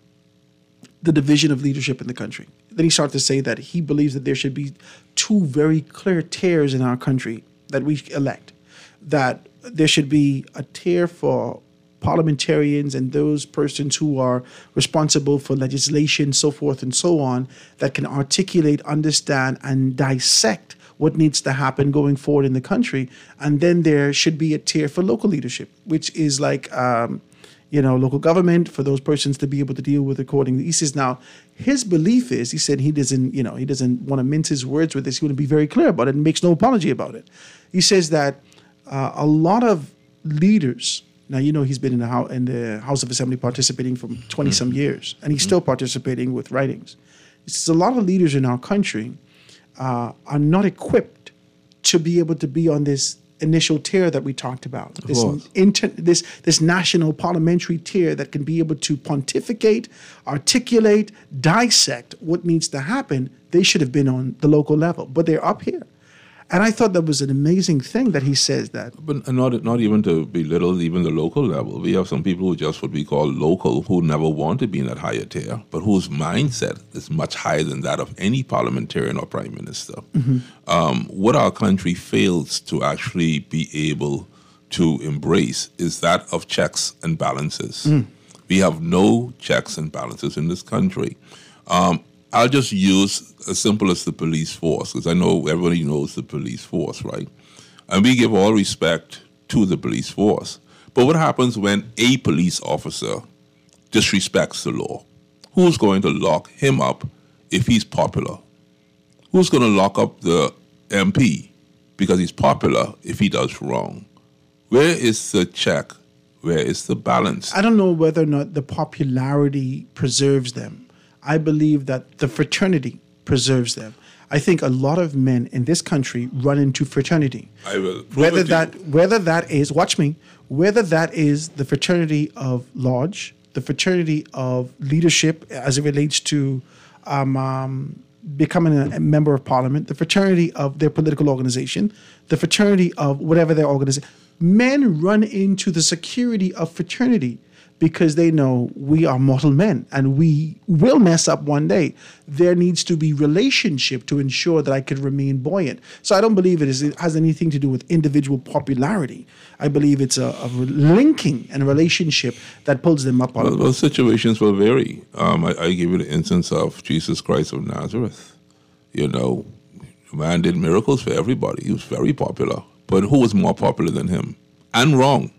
the division of leadership in the country. Then he started to say that he believes that there should be two very clear tiers in our country that we elect. That there should be a tier for parliamentarians and those persons who are responsible for legislation, so forth and so on, that can articulate, understand, and dissect what needs to happen going forward in the country. And then there should be a tier for local leadership, which is like, um, you know, local government, for those persons to be able to deal with accordingly. He says now, his belief is, he said he doesn't, you know, he doesn't want to mince his words with this. He want to be very clear about it and makes no apology about it. He says that uh, a lot of leaders, now, you know, he's been in the, House, in the House of Assembly participating for twenty some years, and he's still participating with writings. He says a lot of leaders in our country uh, are not equipped to be able to be on this initial tier that we talked about, this, inter, this this national parliamentary tier that can be able to pontificate, articulate, dissect what needs to happen. They should have been on the local level, but they're up here. And I thought that was an amazing thing that he says that. But not not even to belittle even the local level. We have some people who just what we call local, who never want to be in that higher tier, but whose mindset is much higher than that of any parliamentarian or prime minister. Mm-hmm. Um, what our country fails to actually be able to embrace is that of checks and balances. Mm. We have no checks and balances in this country. Um, I'll just use as simple as the police force, because I know everybody knows the police force, right? And we give all respect to the police force. But what happens when a police officer disrespects the law? Who's going to lock him up if he's popular? Who's going to lock up the M P because he's popular if he does wrong? Where is the check? Where is the balance? I don't know whether or not the popularity preserves them. I believe that the fraternity preserves them. I think a lot of men in this country run into fraternity. I will. Whether that, whether that is, watch me, whether that is the fraternity of lodge, the fraternity of leadership as it relates to um, um, becoming a, a member of parliament, the fraternity of their political organization, the fraternity of whatever their organization. Men run into the security of fraternity because they know we are mortal men and we will mess up one day. There needs to be relationship to ensure that I can remain buoyant. So I don't believe it, is, it has anything to do with individual popularity. I believe it's a, a linking and a relationship that pulls them up. On well, those situations will vary. Um, I, I give you the instance of Jesus Christ of Nazareth. You know, the man did miracles for everybody. He was very popular. But who was more popular than him? And wrong.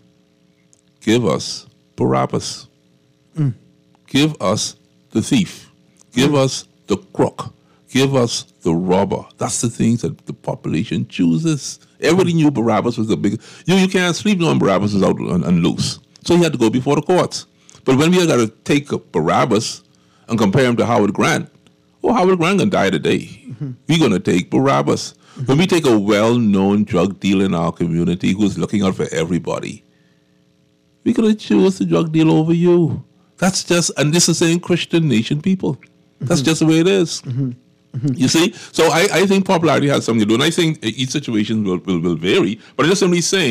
Give us Barabbas. Mm. Give us the thief. Give mm. us the crook. Give us the robber. That's the things that the population chooses. Everybody knew Barabbas was the big... You, you can't sleep knowing Barabbas was out and, and loose. So he had to go before the courts. But when we got to take Barabbas and compare him to Howard Grant, oh, Howard Grant going to die today. Mm-hmm. We're going to take Barabbas. Mm-hmm. When we take a well-known drug dealer in our community who's looking out for everybody, we're going to choose the drug deal over you. That's just, and this is saying Christian nation people. That's mm-hmm. just the way it is. Mm-hmm. Mm-hmm. You see? So I, I think popularity has something to do, and I think each situation will, will, will vary, but I'm just simply saying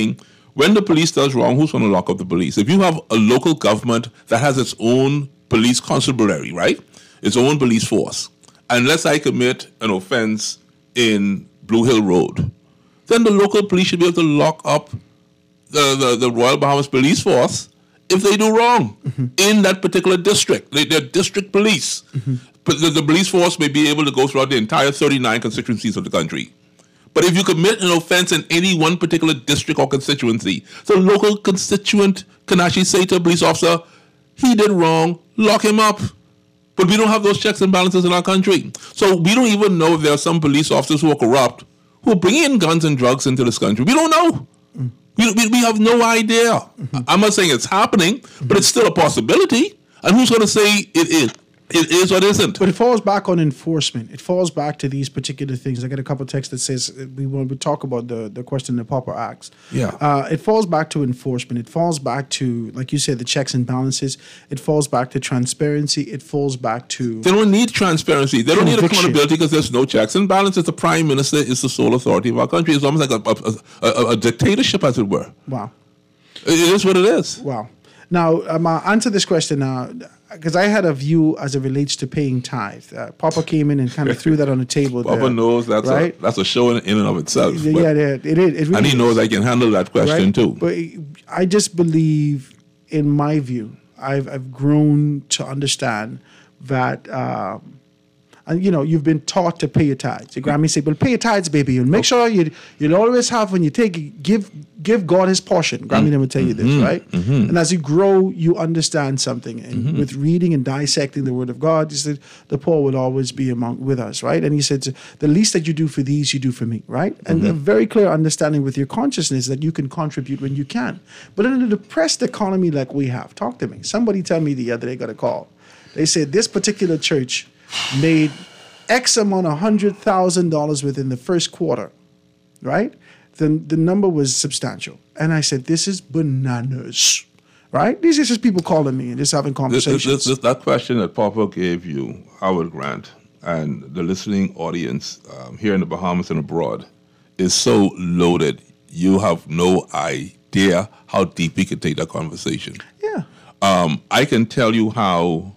when the police does wrong, who's going to lock up the police? If you have a local government that has its own police constabulary, right? Its own police force. Unless I commit an offense in Blue Hill Road, then the local police should be able to lock up the, the, the Royal Bahamas Police Force if they do wrong mm-hmm. in that particular district. They, they're district police. Mm-hmm. But the, the police force may be able to go throughout the entire thirty-nine constituencies of the country. But if you commit an offense in any one particular district or constituency, the local constituent can actually say to a police officer, he did wrong, lock him up. But we don't have those checks and balances in our country. So we don't even know if there are some police officers who are corrupt who are bringing in guns and drugs into this country. We don't know. Mm. We, we, we have no idea. Mm-hmm. I'm not saying it's happening, mm-hmm. but it's still a possibility. And who's going to say it is? It is or it isn't. But it falls back on enforcement. It falls back to these particular things. I get a couple of texts that says we want to talk about the, the question that Papa asks. Yeah. Uh, it falls back to enforcement. It falls back to, like you said, the checks and balances. It falls back to transparency. It falls back to... They don't need transparency. They don't conviction. need accountability because there's no checks and balances. The prime minister is the sole authority of our country. It's almost like a, a, a, a dictatorship, as it were. Wow. It is what it is. Wow. Now, um, uh, answer this question now. Because I had a view as it relates to paying tithe. Uh, Papa came in and kind of threw that on the table. Papa there, knows that's right? a that's a show in, in and of itself. Yeah, yeah, it, it is. It really and he is. knows I can handle that question right? too. But I just believe, in my view, I've I've grown to understand that. Um, And you know, you've been taught to pay your tithes. Your Grammy say, "Well, pay your tithes, baby, and make sure you you'll always have when you take give give God His portion." Grammy never tell you this, Mm-hmm. right? Mm-hmm. And as you grow, you understand something. And Mm-hmm. with reading and dissecting the Word of God, He said, "The poor will always be among with us," right? And He said, "The least that you do for these, you do for me," right? And Mm-hmm. a very clear understanding with your consciousness that you can contribute when you can. But in a depressed economy like we have, talk to me. Somebody tell me the other day, got a call. They said this particular church made X amount of hundred thousand dollars within the first quarter, right? The the number was substantial, and I said, "This is bananas," right? These are just people calling me and just having conversations. This, this, this, that question that Papa gave you, Howard Grant, and the listening audience um, here in the Bahamas and abroad, is so loaded. You have no idea how deep we could take that conversation. Yeah. Um, I can tell you how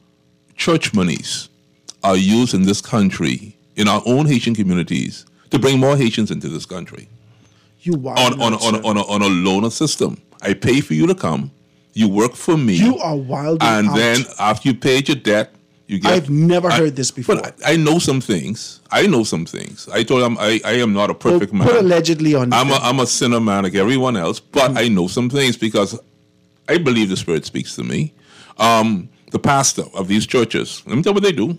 church monies are used in this country, in our own Haitian communities, to bring more Haitians into this country. You wild on on nuts, on, sir. on, a, on a loaner system. I pay for you to come, you work for me. You are wild. And out. then after you paid your debt, you get... I've never I, heard this before. But I, I know some things. I know some things. I told him I, I am not a perfect Well, man. put allegedly on I'm a, thing. I'm a sinner man like everyone else, but Mm-hmm. I know some things because I believe the Spirit speaks to me. Um, the pastor of these churches, let me tell you what they do.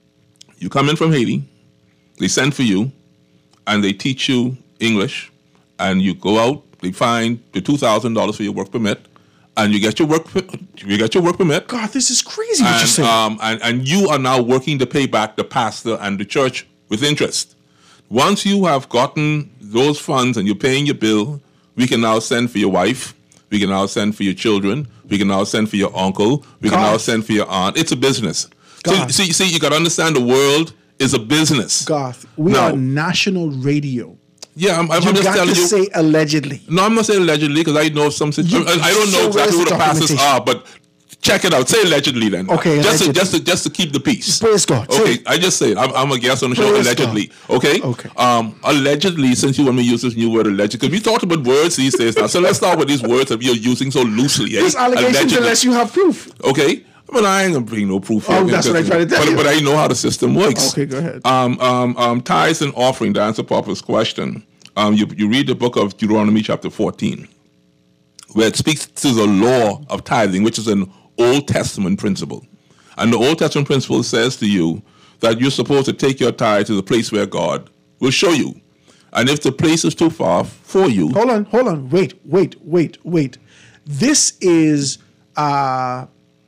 You come in from Haiti, they send for you, and they teach you English, and you go out, they find the two thousand dollars for your work permit, and you get your work you get your work permit. God, this is crazy what and, you're saying. Um, and, and you are now working to pay back the pastor and the church with interest. Once you have gotten those funds and you're paying your bill, we can now send for your wife, we can now send for your children, we can now send for your uncle, we can God. now send for your aunt. It's a business. So, God. see, see, you got to understand the world is a business. Garth, we Now- are national radio. Yeah, I'm, I'm You just got telling to you. say allegedly. No, I'm not saying allegedly because I know some situations. You- I don't know so exactly who where's the the pastors documentation? are, but check it out. Say allegedly then. Okay, just to, allegedly. just to just to keep the peace. Praise God. Say Okay, it. I just say it. I'm, I'm a guest on the show. Praise Allegedly. Okay. Okay. Um, allegedly, since you want me to use this new word, alleged, because we talked about words these days now. So let's start with these words that you're using so loosely. eh? There's allegations Allegedly. unless you have proof. Okay. But I ain't gonna bring no proof. Oh, here, that's what I tried to tell but, you. But I know how the system works. Okay, go ahead. Um, um, um, tithes and offering, to answer Papa's question. Um, you, you read the book of Deuteronomy chapter fourteen, where it speaks to the law of tithing, which is an Old Testament principle. And the Old Testament principle says to you that you're supposed to take your tithe to the place where God will show you. And if the place is too far for you... Hold on, hold on. Wait, wait, wait, wait. This is uh,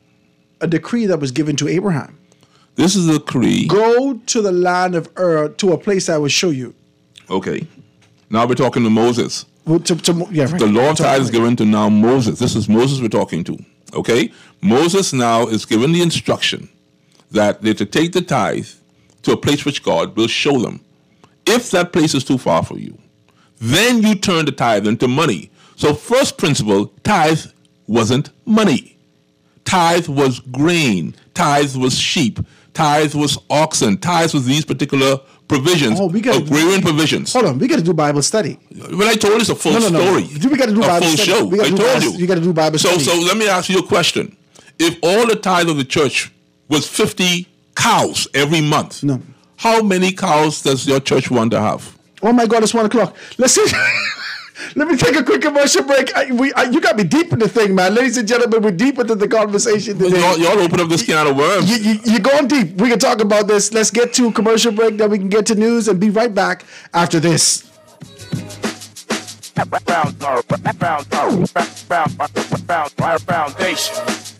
a decree that was given to Abraham. This is a decree. Go to the land of Ur, to a place I will show you. Okay. Now we're talking to Moses. Well, to, to, yeah, right. The law of To- tithe is given to now Moses. This is Moses we're talking to. Okay? Moses now is given the instruction that they're to take the tithe to a place which God will show them. If that place is too far for you, then you turn the tithe into money. So first principle, tithe wasn't money. Tithe was grain. Tithe was sheep. Tithe was oxen. Tithe was these particular provisions, oh, we gotta agrarian do, provisions. Hold on, we got to do Bible study. Well, I told you it's a full no, no, no. story. We got to do a Bible full study. show. We I do told Bible, you. You got to do Bible so, study. So let me ask you a question. If all the tithe of the church was fifty cows every month, no. how many cows does your church want to have? Oh my God, it's one o'clock. Listen. Let me take a quick commercial break. I, we, I, you got me deep in the thing, man. Ladies and gentlemen, we're deep into the conversation today. Y'all, y'all open up this can of worms. You, you, you're going deep. We can talk about this. Let's get to a commercial break, then we can get to news and be right back after this. Foundation.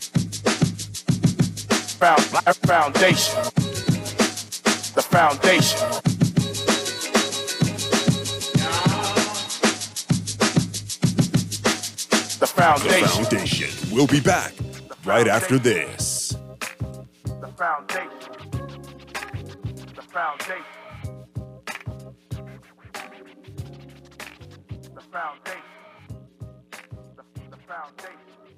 Foundation. The foundation. The foundation. The foundation. We'll be back right after this. The foundation. The foundation. The foundation. The foundation.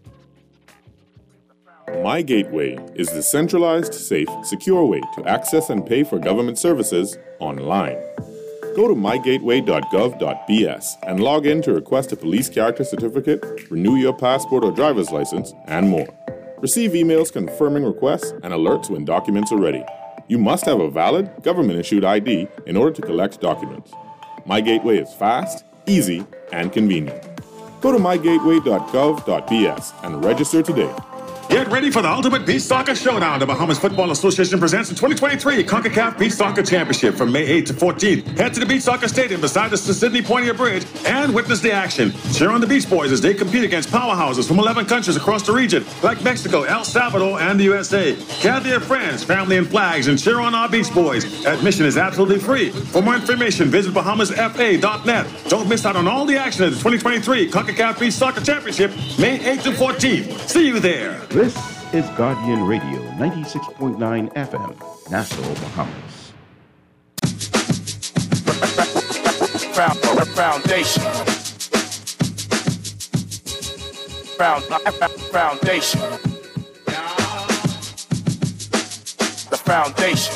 My Gateway is the centralized, safe, secure way to access and pay for government services online. Go to my gateway dot gov dot b s and log in to request a police character certificate, renew your passport or driver's license, and more. Receive emails confirming requests and alerts when documents are ready. You must have a valid, government-issued I D in order to collect documents. My Gateway is fast, easy, and convenient. Go to my gateway dot gov dot b s and register today. Get ready for the ultimate beach soccer showdown. The Bahamas Football Association presents the twenty twenty-three CONCACAF Beach Soccer Championship from May eighth to fourteenth. Head to the Beach Soccer Stadium beside the Sidney Poitier Bridge and witness the action. Cheer on the Beach Boys as they compete against powerhouses from eleven countries across the region, like Mexico, El Salvador, and the U S A. Gather your friends, family, and flags and cheer on our Beach Boys. Admission is absolutely free. For more information, visit Bahamas F A dot net. Don't miss out on all the action at the twenty twenty-three CONCACAF Beach Soccer Championship, May eighth to fourteenth. See you there. This is Guardian Radio, ninety-six point nine F M, Nassau, Bahamas. Foundation. Foundation. The foundation.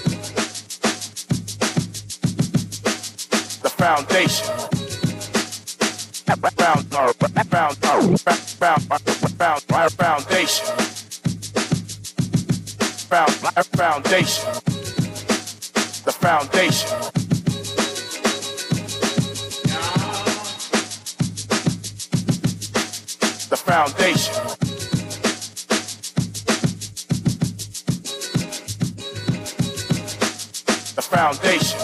The foundation. Foundation. Foundation. The foundation. The foundation. The foundation.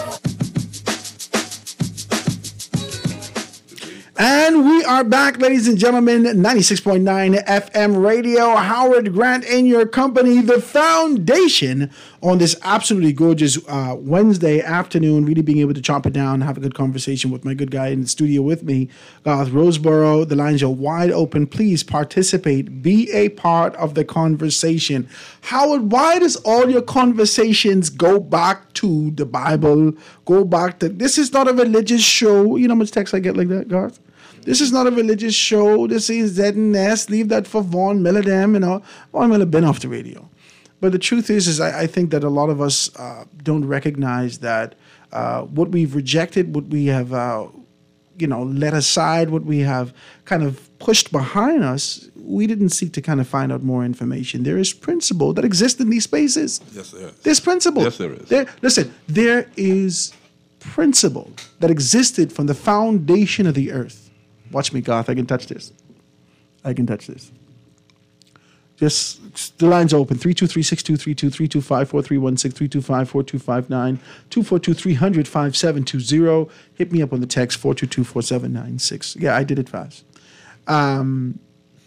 And we are back, ladies and gentlemen, ninety-six point nine F M radio. Howard Grant in your company, the foundation, on this absolutely gorgeous uh, Wednesday afternoon, really being able to chop it down, have a good conversation with my good guy in the studio with me, Garth Roseborough. The lines are wide open. Please participate. Be a part of the conversation. Howard, why does all your conversations go back to the Bible, go back to, this is not a religious show. You know how much text I get like that, Garth? This is not a religious show. This is Z and S. Leave that for Vaughn Miller, them, you know. Vaughn Miller been off the radio. But the truth is, is I, I think that a lot of us uh, don't recognize that uh, what we've rejected, what we have, uh, you know, let aside, what we have kind of pushed behind us, we didn't seek to kind of find out more information. There is principle that exists in these spaces. Yes, there is. There's principle. Yes, there is. There, listen, there is principle that existed from the foundation of the earth. Watch me, Garth. I can touch this. I can touch this. Just the line's open. three two three, six two three two, three two five, four three one six, three two five, four two five nine, two four two, three hundred, five seven two zero. Hit me up on the text, four two two, four seven nine six. Yeah, I did it fast. Um,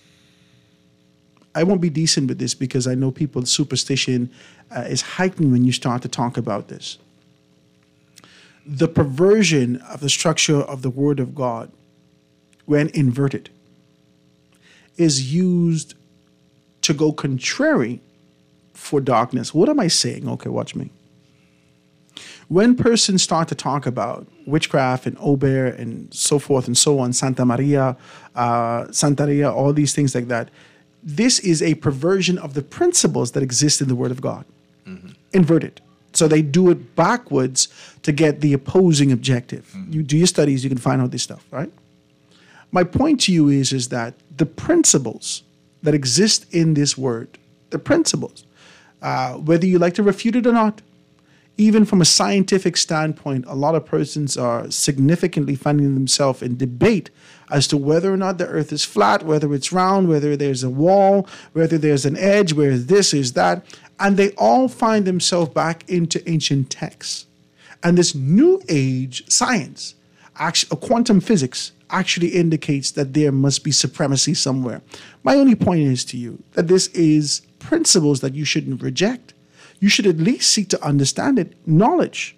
I won't be decent with this because I know people's superstition uh, is heightened when you start to talk about this. The perversion of the structure of the Word of God, when inverted, is used to go contrary for darkness. What am I saying? Okay, watch me. When persons start to talk about witchcraft and Obeah and so forth and so on, Santa Maria, uh, Santeria, all these things like that, this is a perversion of the principles that exist in the Word of God. Mm-hmm. Inverted. So they do it backwards to get the opposing objective. Mm-hmm. You do your studies, you can find out this stuff, right? My point to you is, is that the principles that exist in this word, the principles, uh, whether you like to refute it or not, even from a scientific standpoint, a lot of persons are significantly finding themselves in debate as to whether or not the earth is flat, whether it's round, whether there's a wall, whether there's an edge, where this is that. And they all find themselves back into ancient texts. And this new age science, actually, quantum physics, actually indicates that there must be supremacy somewhere. My only point is to you that this is principles that you shouldn't reject. You should at least seek to understand it. Knowledge.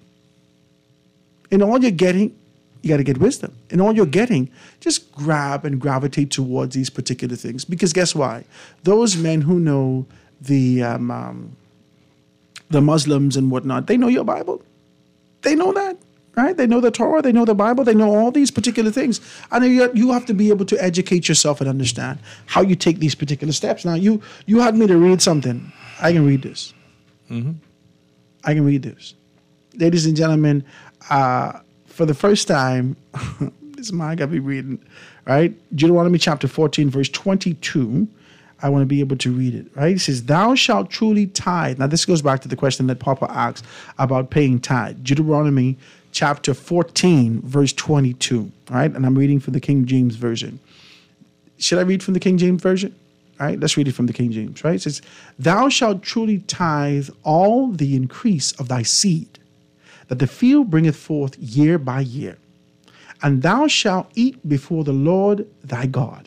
In all you're getting, you got to get wisdom. In all you're getting, just grab and gravitate towards these particular things. Because guess why? Those men who know the um, um, the Muslims and whatnot, they know your Bible. They know that. Right? They know the Torah, they know the Bible, they know all these particular things. And you, you have to be able to educate yourself and understand how you take these particular steps. Now, you you had me to read something. I can read this. Mm-hmm. I can read this. Ladies and gentlemen, uh, for the first time, this is my I got to be reading, right? Deuteronomy chapter fourteen, verse twenty-two. I want to be able to read it, right? It says, thou shalt truly tithe. Now, this goes back to the question that Papa asked about paying tithe. Deuteronomy chapter fourteen, verse twenty-two, right? And I'm reading from the King James Version. Should I read from the King James Version? All right, let's read it from the King James, right? It says, thou shalt truly tithe all the increase of thy seed, that the field bringeth forth year by year. And thou shalt eat before the Lord thy God,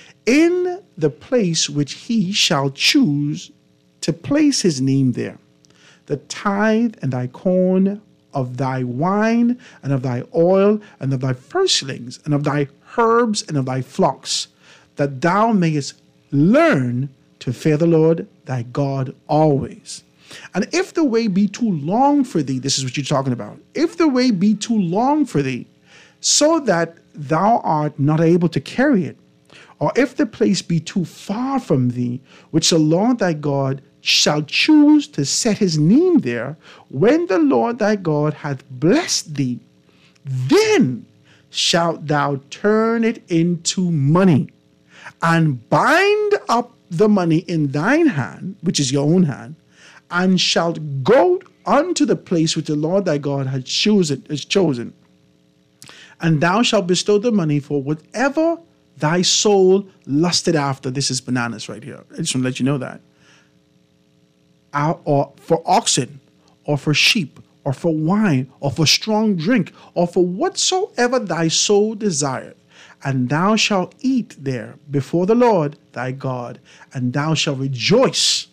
in the place which he shall choose to place his name there. The tithe and thy corn of thy wine and of thy oil and of thy firstlings and of thy herbs and of thy flocks, that thou mayest learn to fear the Lord thy God always. And if the way be too long for thee, this is what you're talking about, if the way be too long for thee, so that thou art not able to carry it, or if the place be too far from thee, which the Lord thy God shall choose to set his name there, when the Lord thy God hath blessed thee, then shalt thou turn it into money, and bind up the money in thine hand, which is your own hand, and shalt go unto the place which the Lord thy God hath chosen, has chosen. And thou shalt bestow the money for whatever thy soul lusted after. This is bananas right here. I just want to let you know that. Or for oxen, or for sheep, or for wine, or for strong drink, or for whatsoever thy soul desireth. And thou shalt eat there before the Lord thy God, and thou shalt rejoice,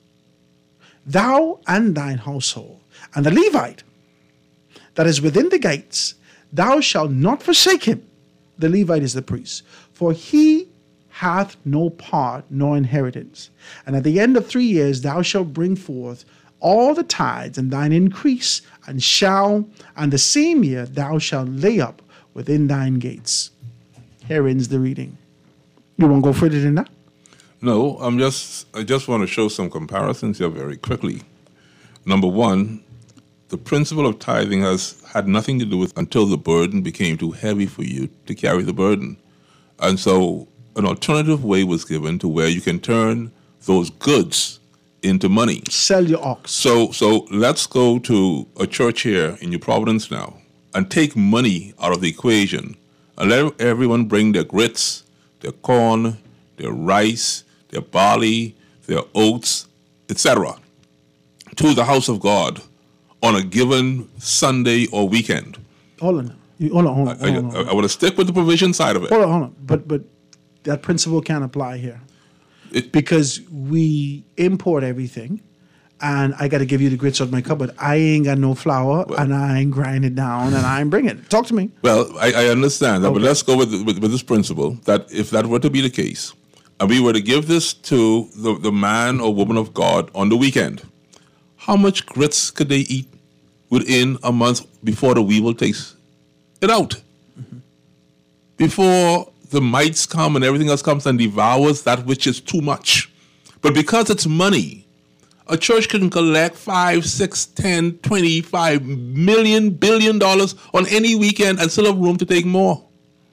thou and thine household. And the Levite that is within the gates, thou shalt not forsake him. The Levite is the priest, for he hath no part nor inheritance. And at the end of three years thou shalt bring forth all the tithes and thine increase, and shall, and the same year thou shalt lay up within thine gates. Here ends the reading. You want to go further than that? No, I'm just, I just want to show some comparisons here very quickly. Number one, the principle of tithing has had nothing to do with until the burden became too heavy for you to carry the burden. And so an alternative way was given to where you can turn those goods into money. Sell your ox. So so let's go to a church here in New Providence now and take money out of the equation and let everyone bring their grits, their corn, their rice, their barley, their oats, et cetera to the house of God on a given Sunday or weekend. Hold on. You, hold on, hold on. Hold I, on, hold on. I, I want to stick with the provision side of it. Hold on, hold on. But, but that principle can't apply here. It, because we import everything, and I got to give you the grits out of my cupboard. I ain't got no flour, well, and I ain't grind it down, and I ain't bring it. Talk to me. Well, I, I understand that, okay. But let's go with, with with this principle, that if that were to be the case, and we were to give this to the, the man or woman of God on the weekend, how much grits could they eat? within a month before the weevil takes it out. Mm-hmm. Before the mites come and everything else comes and devours that which is too much. But because it's money, a church can collect five, six, ten, twenty-five million, billion dollars on any weekend and still have room to take more.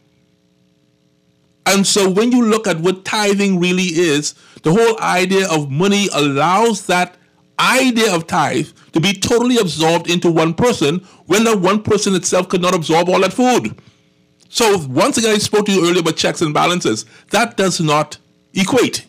And so when you look at what tithing really is, the whole idea of money allows that idea of tithe to be totally absorbed into one person when that one person itself could not absorb all that food. So once again, I spoke to you earlier about checks and balances. That does not equate.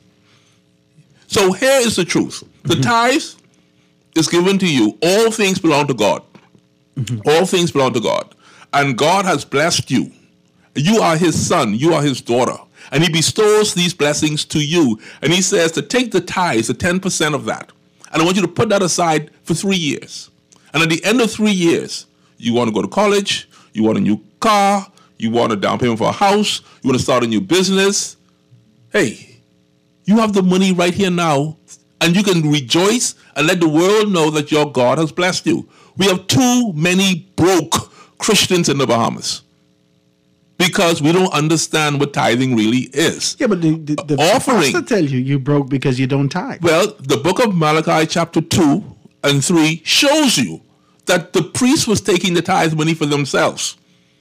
So here is the truth. The mm-hmm. tithe is given to you. All things belong to God. Mm-hmm. All things belong to God. And God has blessed you. You are his son. You are his daughter. And he bestows these blessings to you. And he says to take the tithes, the ten percent of that. And I want you to put that aside for three years. And at the end of three years, you want to go to college, you want a new car, you want a down payment for a house, you want to start a new business. Hey, you have the money right here now, and you can rejoice and let the world know that your God has blessed you. We have too many broke Christians in the Bahamas because we don't understand what tithing really is. Yeah, but the, the, the offering pastor tell you you broke because you don't tithe. Well, the book of Malachi chapter two and three shows you that the priest was taking the tithe money for themselves,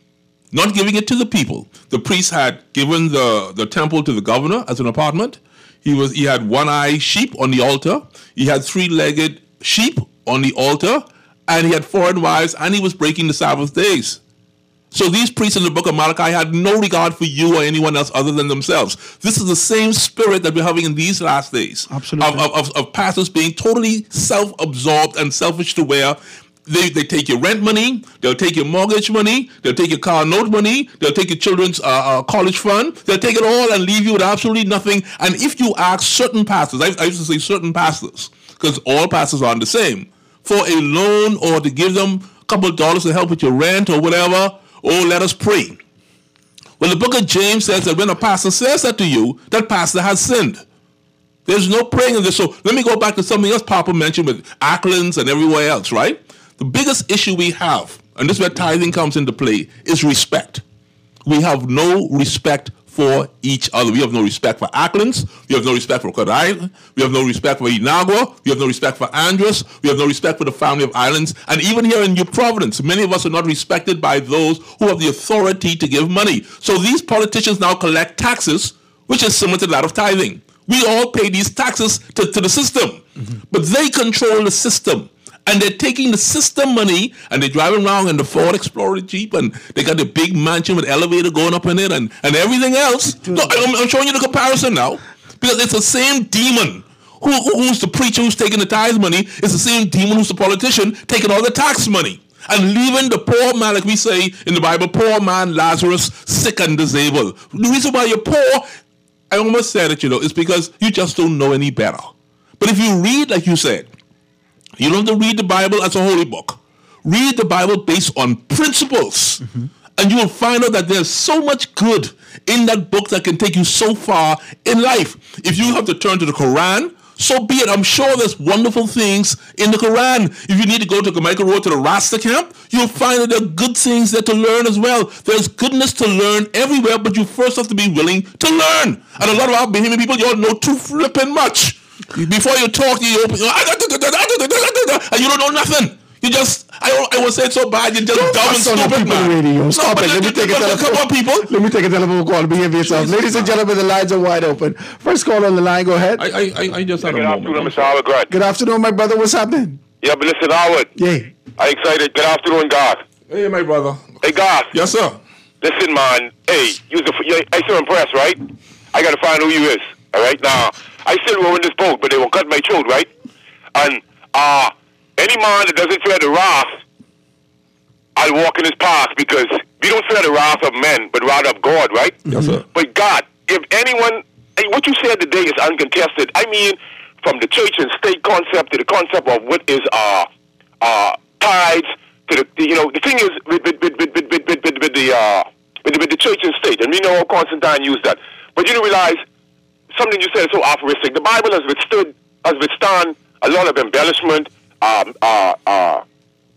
not giving it to the people. The priest had given the, the temple to the governor as an apartment. He was he had one-eyed sheep on the altar. He had three-legged sheep on the altar, and he had foreign wives, and he was breaking the Sabbath days. So these priests in the book of Malachi had no regard for you or anyone else other than themselves. This is the same spirit that we're having in these last days. Absolutely. Of, of, of pastors being totally self-absorbed and selfish to where they, they take your rent money, they'll take your mortgage money, they'll take your car note money, they'll take your children's uh, uh, college fund, they'll take it all and leave you with absolutely nothing. And if you ask certain pastors, I, I used to say certain pastors, because all pastors aren't the same, for a loan or to give them a couple of dollars to help with your rent or whatever, oh, let us pray. Well, the book of James says that when a pastor says that to you, that pastor has sinned. There's no praying in this. So let me go back to something else Papa mentioned with Acklands and everywhere else, right? The biggest issue we have, and this is where tithing comes into play, is respect. We have no respect for each other. We have no respect for Acklands. We have no respect for Rhode Island. We have no respect for Inagua. We have no respect for Andros. We have no respect for the family of islands. And even here in New Providence, many of us are not respected by those who have the authority to give money. So these politicians now collect taxes, which is similar to that of tithing. We all pay these taxes to, to the system, mm-hmm. but they control the system. And they're taking the system money and they're driving around in the Ford Explorer Jeep and they got the big mansion with elevator going up in it and, and everything else. No, I'm, I'm showing you the comparison now because it's the same demon who, who who's the preacher who's taking the tithe money. It's the same demon who's the politician taking all the tax money and leaving the poor man, like we say in the Bible, poor man Lazarus, sick and disabled. The reason why you're poor, I almost said it, you know, is because you just don't know any better. But if you read, like you said, you don't have to read the Bible as a holy book. Read the Bible based on principles. Mm-hmm. And you will find out that there's so much good in that book that can take you so far in life. If you have to turn to the Quran, so be it. I'm sure there's wonderful things in the Quran. If you need to go to Jamaica Road to the Rasta camp, you'll find that there are good things there to learn as well. There's goodness to learn everywhere, but you first have to be willing to learn. And a lot of our Bahamian people, you all know too flipping much. Before you talk, you open, and you don't know nothing. You just, I, I would say it so bad, you're just dumb and stupid, man. Radio. Stop no, it. Let me take a telephone. Come on, people. Let me take a telephone call. Behave yourself. Ladies and gentlemen, the lines are wide open. First call on the line. Go ahead. I, I, I just had Good a afternoon, moment. Mister Howard Grant. Good afternoon, my brother. What's happening? Yeah, but listen, Howard. Yeah. I'm excited. Good afternoon, God. Hey, my brother. Hey, God. Yes, sir. Listen, man. Hey, you're the, I still impressed, right? I got to find who you is. All right? Now, I still row in this boat, but they won't cut my throat, right? And uh, any man that doesn't fear the wrath, I'll walk in his path because we don't fear the wrath of men, but rather of God, right? Yes, sir. But God, if anyone, what you said today is uncontested. I mean, from the church and state concept to the concept of what is uh, uh, tithes to the, you know, the thing is with, with, with, with, with, with, with, with, the, uh, with, the, with the church and state, and we know how Constantine used that. But you don't realize something you said is so aphoristic. The Bible has withstood, has withstand a lot of embellishment, um, uh, uh,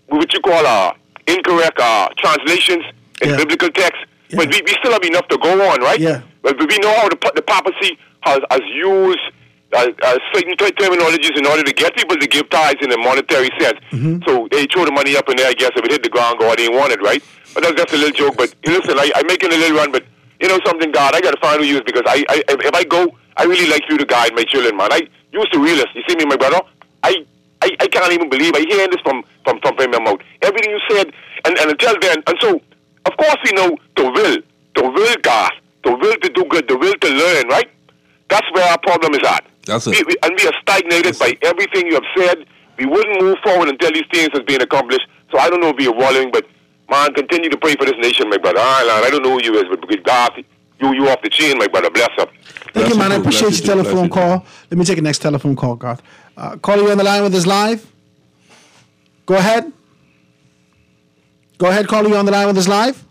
what you call uh, incorrect uh, translations in Yeah. biblical texts. Yeah. But we, we still have enough to go on, right? Yeah. But we know how the, the papacy has, has used uh, uh, certain ter- terminologies in order to get people to give tithes in a monetary sense. Mm-hmm. So they throw the money up in there, I guess, if it hit the ground, God ain't want it, right? But that's just a little joke. But listen, I, I'm making a little run, but you know something, God, I got to find who you is because I, I, if I go, I really like you to guide my children, man. I used to realist. You see me, my brother? I I, I can't even believe I hear this from, from, from, from your mouth. Everything you said, and, and until then, and so, of course we know the will, the will, God, the will to do good, the will to learn, right? That's where our problem is at. That's it. We, we, and we are stagnated by everything you have said. We wouldn't move forward until these things is being accomplished. So I don't know if we are wallowing, but, man, continue to pray for this nation, my brother. All right, Lord, I don't know who you is, but because God, you, you off the chain, my brother. Bless up. Thank you, man. I you, appreciate bless your you, telephone bless you. call. Let me take the next telephone call, Garth. Uh, caller, you on the line with us live? Go ahead. Go ahead, caller, you on the line with us live?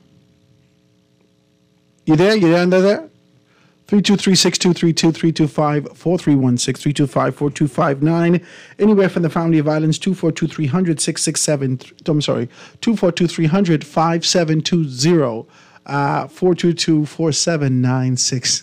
You there? You there? Under there? three two three, six two three two, three two five, four three one six, three two five, four two five nine. Anywhere from the family of violence, two four two, three hundred, six six seven. I'm sorry, two four two, three hundred, five seven two zero. Uh, four two two, four seven nine six.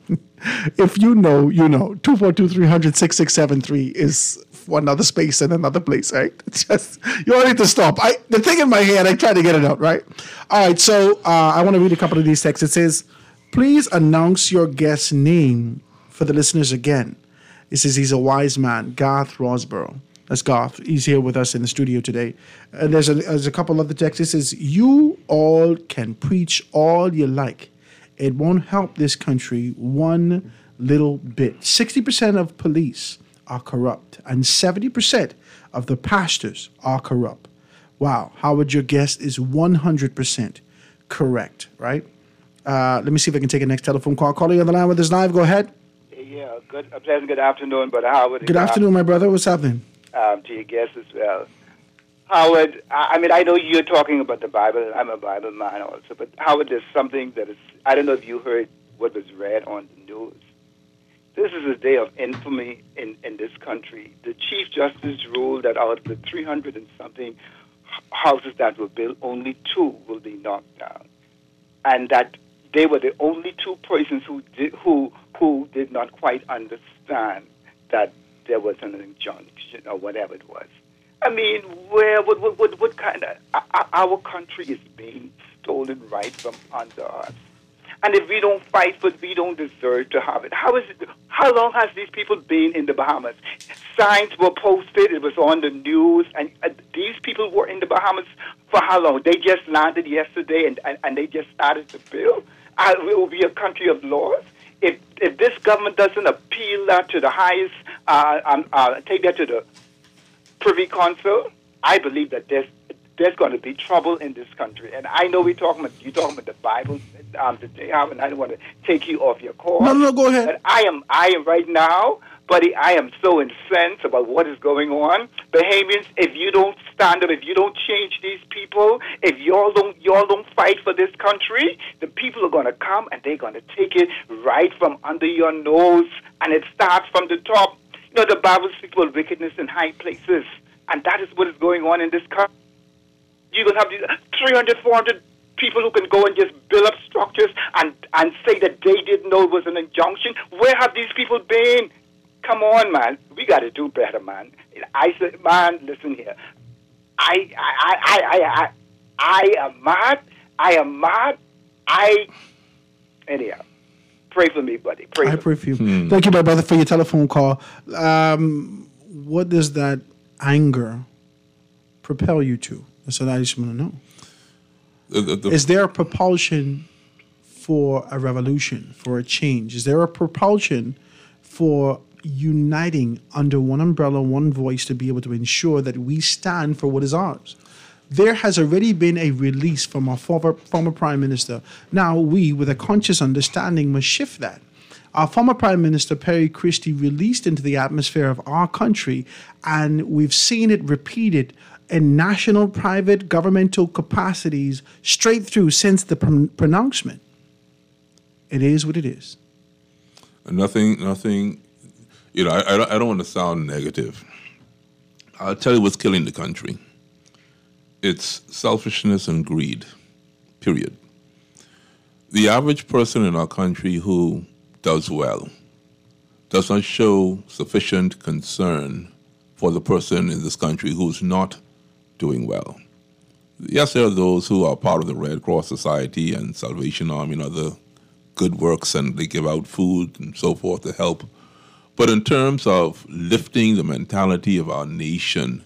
If you know, you know. two four two, three hundred, six six seven three is one other space in another place, right? It's just, you all need to stop. I The thing in my head, I try to get it out, right? All right, so uh, I want to read a couple of these texts. It says, please announce your guest's name for the listeners again. It says he's a wise man, Garth Rosborough. That's Garth. He's here with us in the studio today. And there's a, there's a couple other texts. It says, you all can preach all you like. It won't help this country one little bit. sixty percent of police are corrupt, and seventy percent of the pastors are corrupt. Wow. Howard, your guest is one hundred percent correct, right? Uh, let me see if I can take a next telephone call. Caller, you on the line with us live. Go ahead. Yeah, good, a pleasant good afternoon, Brother Howard. Good afternoon, my brother. What's happening? Um, to your guests as well. Howard, I, I mean, I know you're talking about the Bible. I'm a Bible man also. But, Howard, there's something that is, I don't know if you heard what was read on the news. This is a day of infamy in, in this country. The Chief Justice ruled that out of the three hundred and something houses that were built, only two will be knocked down. And that they were the only two persons who did, who who did not quite understand that there was an injunction or whatever it was. I mean, where what what what, what kind of uh, our country is being stolen right from under us, and if we don't fight for it, we don't deserve to have it. How is it? How long has these people been in the Bahamas? Signs were posted. It was on the news, and uh, these people were in the Bahamas for how long? They just landed yesterday, and and, and they just started to build. Uh, we will be a country of laws. If if this government doesn't appeal that to the highest, uh, um, uh, take that to the Privy Council, I believe that there's there's going to be trouble in this country. And I know we're talking about you talking about the Bible um, today, and I don't want to take you off your course. No, no, go ahead. But I am I am right now, buddy. I am so incensed about what is going on. Bahamians, if you don't stand up, if you don't change these people, if y'all don't y'all don't fight for this country, the people are going to come and they're going to take it right from under your nose, and it starts from the top. You know, the Bible speaks about wickedness in high places, and that is what is going on in this country. You're going to have these three hundred, four hundred people who can go and just build up structures and, and say that they didn't know it was an injunction. Where have these people been? Come on, man. We got to do better, man. I said, man, listen here. I, I, I, I, I, I am mad. I am mad. I, anyhow. Pray for me, buddy. Pray I for pray for you. Hmm. Thank you, my brother, for your telephone call. Um, what does that anger propel you to? That's what I just want to know. The- the- the- Is there a propulsion for a revolution, for a change? Is there a propulsion for uniting under one umbrella, one voice to be able to ensure that we stand for what is ours? There has already been a release from our former, former Prime Minister. Now we, with a conscious understanding, must shift that. Our former Prime Minister, Perry Christie, released into the atmosphere of our country, and we've seen it repeated in national, private, governmental capacities straight through since the pr- pronouncement. It is what it is. Nothing, nothing, you know, I, I don't, I don't want to sound negative. I'll tell you what's killing the country. it's selfishness and greed, period. The average person in our country who does well does not show sufficient concern for the person in this country who's not doing well. Yes, there are those who are part of the Red Cross Society and Salvation Army and other good works, and they give out food and so forth to help. But in terms of lifting the mentality of our nation,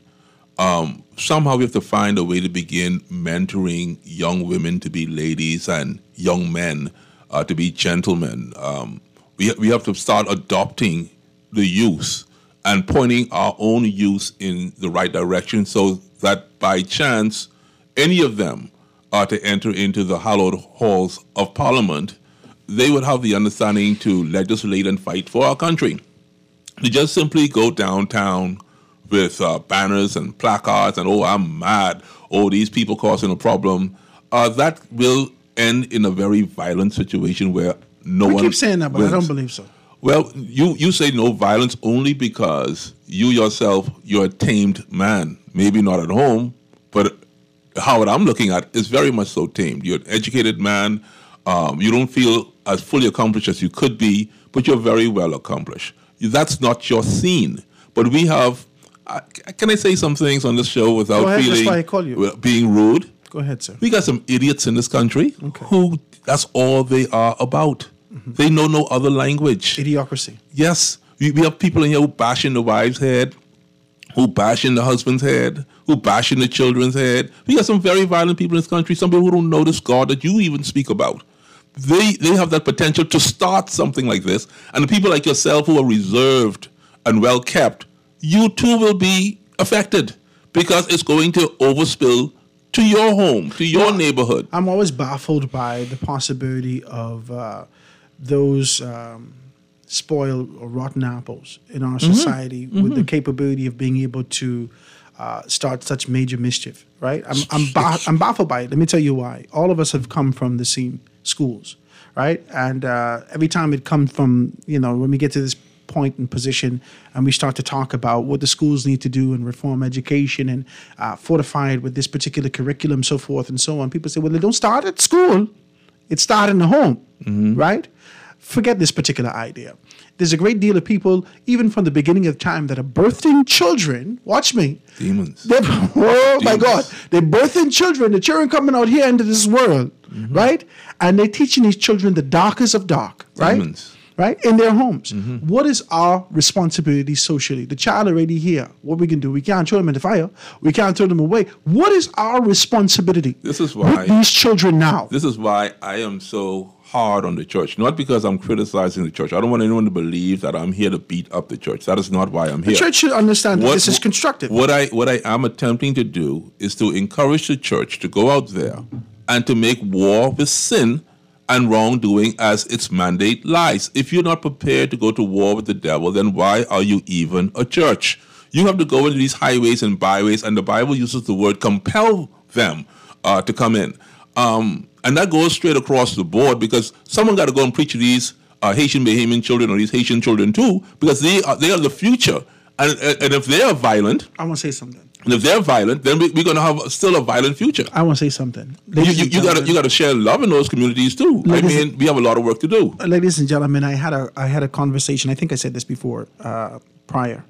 um, somehow we have to find a way to begin mentoring young women to be ladies and young men uh, to be gentlemen. Um, we, we have to start adopting the youth and pointing our own youth in the right direction so that by chance, any of them are to enter into the hallowed halls of Parliament, they would have the understanding to legislate and fight for our country. To just simply go downtown with uh, banners and placards and, oh, I'm mad, oh, these people causing a problem, uh, that will end in a very violent situation where no we one I keep saying that, but wins. I don't believe so. Well, you, you say no violence only because you yourself, you're a tamed man. Maybe not at home, but how I'm looking at is very much so tamed. You're an educated man. Um, you don't feel as fully accomplished as you could be, but you're very well accomplished. That's not your scene. But we have, uh, can I say some things on this show without Go ahead, feeling that's why I call you. uh, being rude? Go ahead, sir. We got some idiots in this country Okay. who that's all they are about. Mm-hmm. They know no other language. Idiocracy. Yes. We, we have people in here who bashing the wife's head, who bashing the husband's head, who bashing the children's head. We got some very violent people in this country, some people who don't know this God that you even speak about. They they have that potential to start something like this. And the people like yourself who are reserved and well kept, you too will be affected because it's going to overspill to your home, to your Well, neighborhood. I'm always baffled by the possibility of uh, those um, spoiled or rotten apples in our Mhm. society with Mhm. the capability of being able to uh, start such major mischief, right? I'm I'm, ba- I'm baffled by it. Let me tell you why. All of us have come from the same schools, right? And uh, every time it comes from, you know, when we get to this point and position and we start to talk about what the schools need to do and reform education and uh, fortify it with this particular curriculum, so forth and so on, people say, well, they don't start at school. It started in the home, right? Forget this particular idea. There's a great deal of people, even from the beginning of time, that are birthing children. Watch me. Demons. They're, oh my God. They're birthing children. The children coming out here into this world, right? And they're teaching these children the darkest of dark, right? Demons. Right? In their homes. What is our responsibility socially? The child already here. What we can do? We can't throw them in the fire. We can't throw them away. What is our responsibility This is why with these children now? This is why I am so hard on the church. Not because I'm criticizing the church. I don't want anyone to believe that I'm here to beat up the church. That is not why I'm The here. church should understand that What- this is constructive. What I what I am attempting to do is to encourage the church to go out there and to make war with sin and wrongdoing as its mandate lies. If you're not prepared to go to war with the devil, then why are you even a church? You have to go into these highways and byways, and the Bible uses the word compel them uh, to come in. Um, and that goes straight across the board because someone got to go and preach to these uh, Haitian Bahamian children or these Haitian children too, because they are, they are the future. And, and if they are violent, I want to say something. and if they're violent, then we, we're going to have still a violent future. I want to say something. You, Ladies you, and you got to gentlemen. you got to share love in those communities too. Ladies I mean, we have a lot of work to do. Uh, ladies and gentlemen, I had a I had a conversation. I think I said this before uh, prior.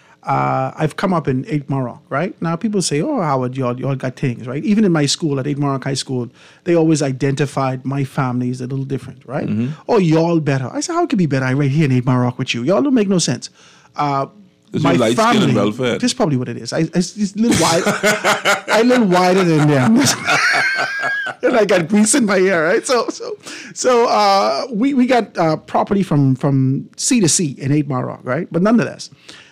Uh, I've come up in Eight Morrock, right? Now people say, "Oh, Howard, y'all y'all got things, right?" Even in my school at Eight Morrock High School, they always identified my family as a little different, right? Oh, y'all better. I said, "How could it be better? I right here in Eight Morrock with you. Y'all don't make no sense." Uh, 'Cause you're light skinned and well fed. This is probably what it is. I, I it's a little wide. I a little wider than them. And I got grease in my hair, right? So, so, so uh, we we got uh, property from from sea to sea in Eight Mile Rock, right? But nonetheless,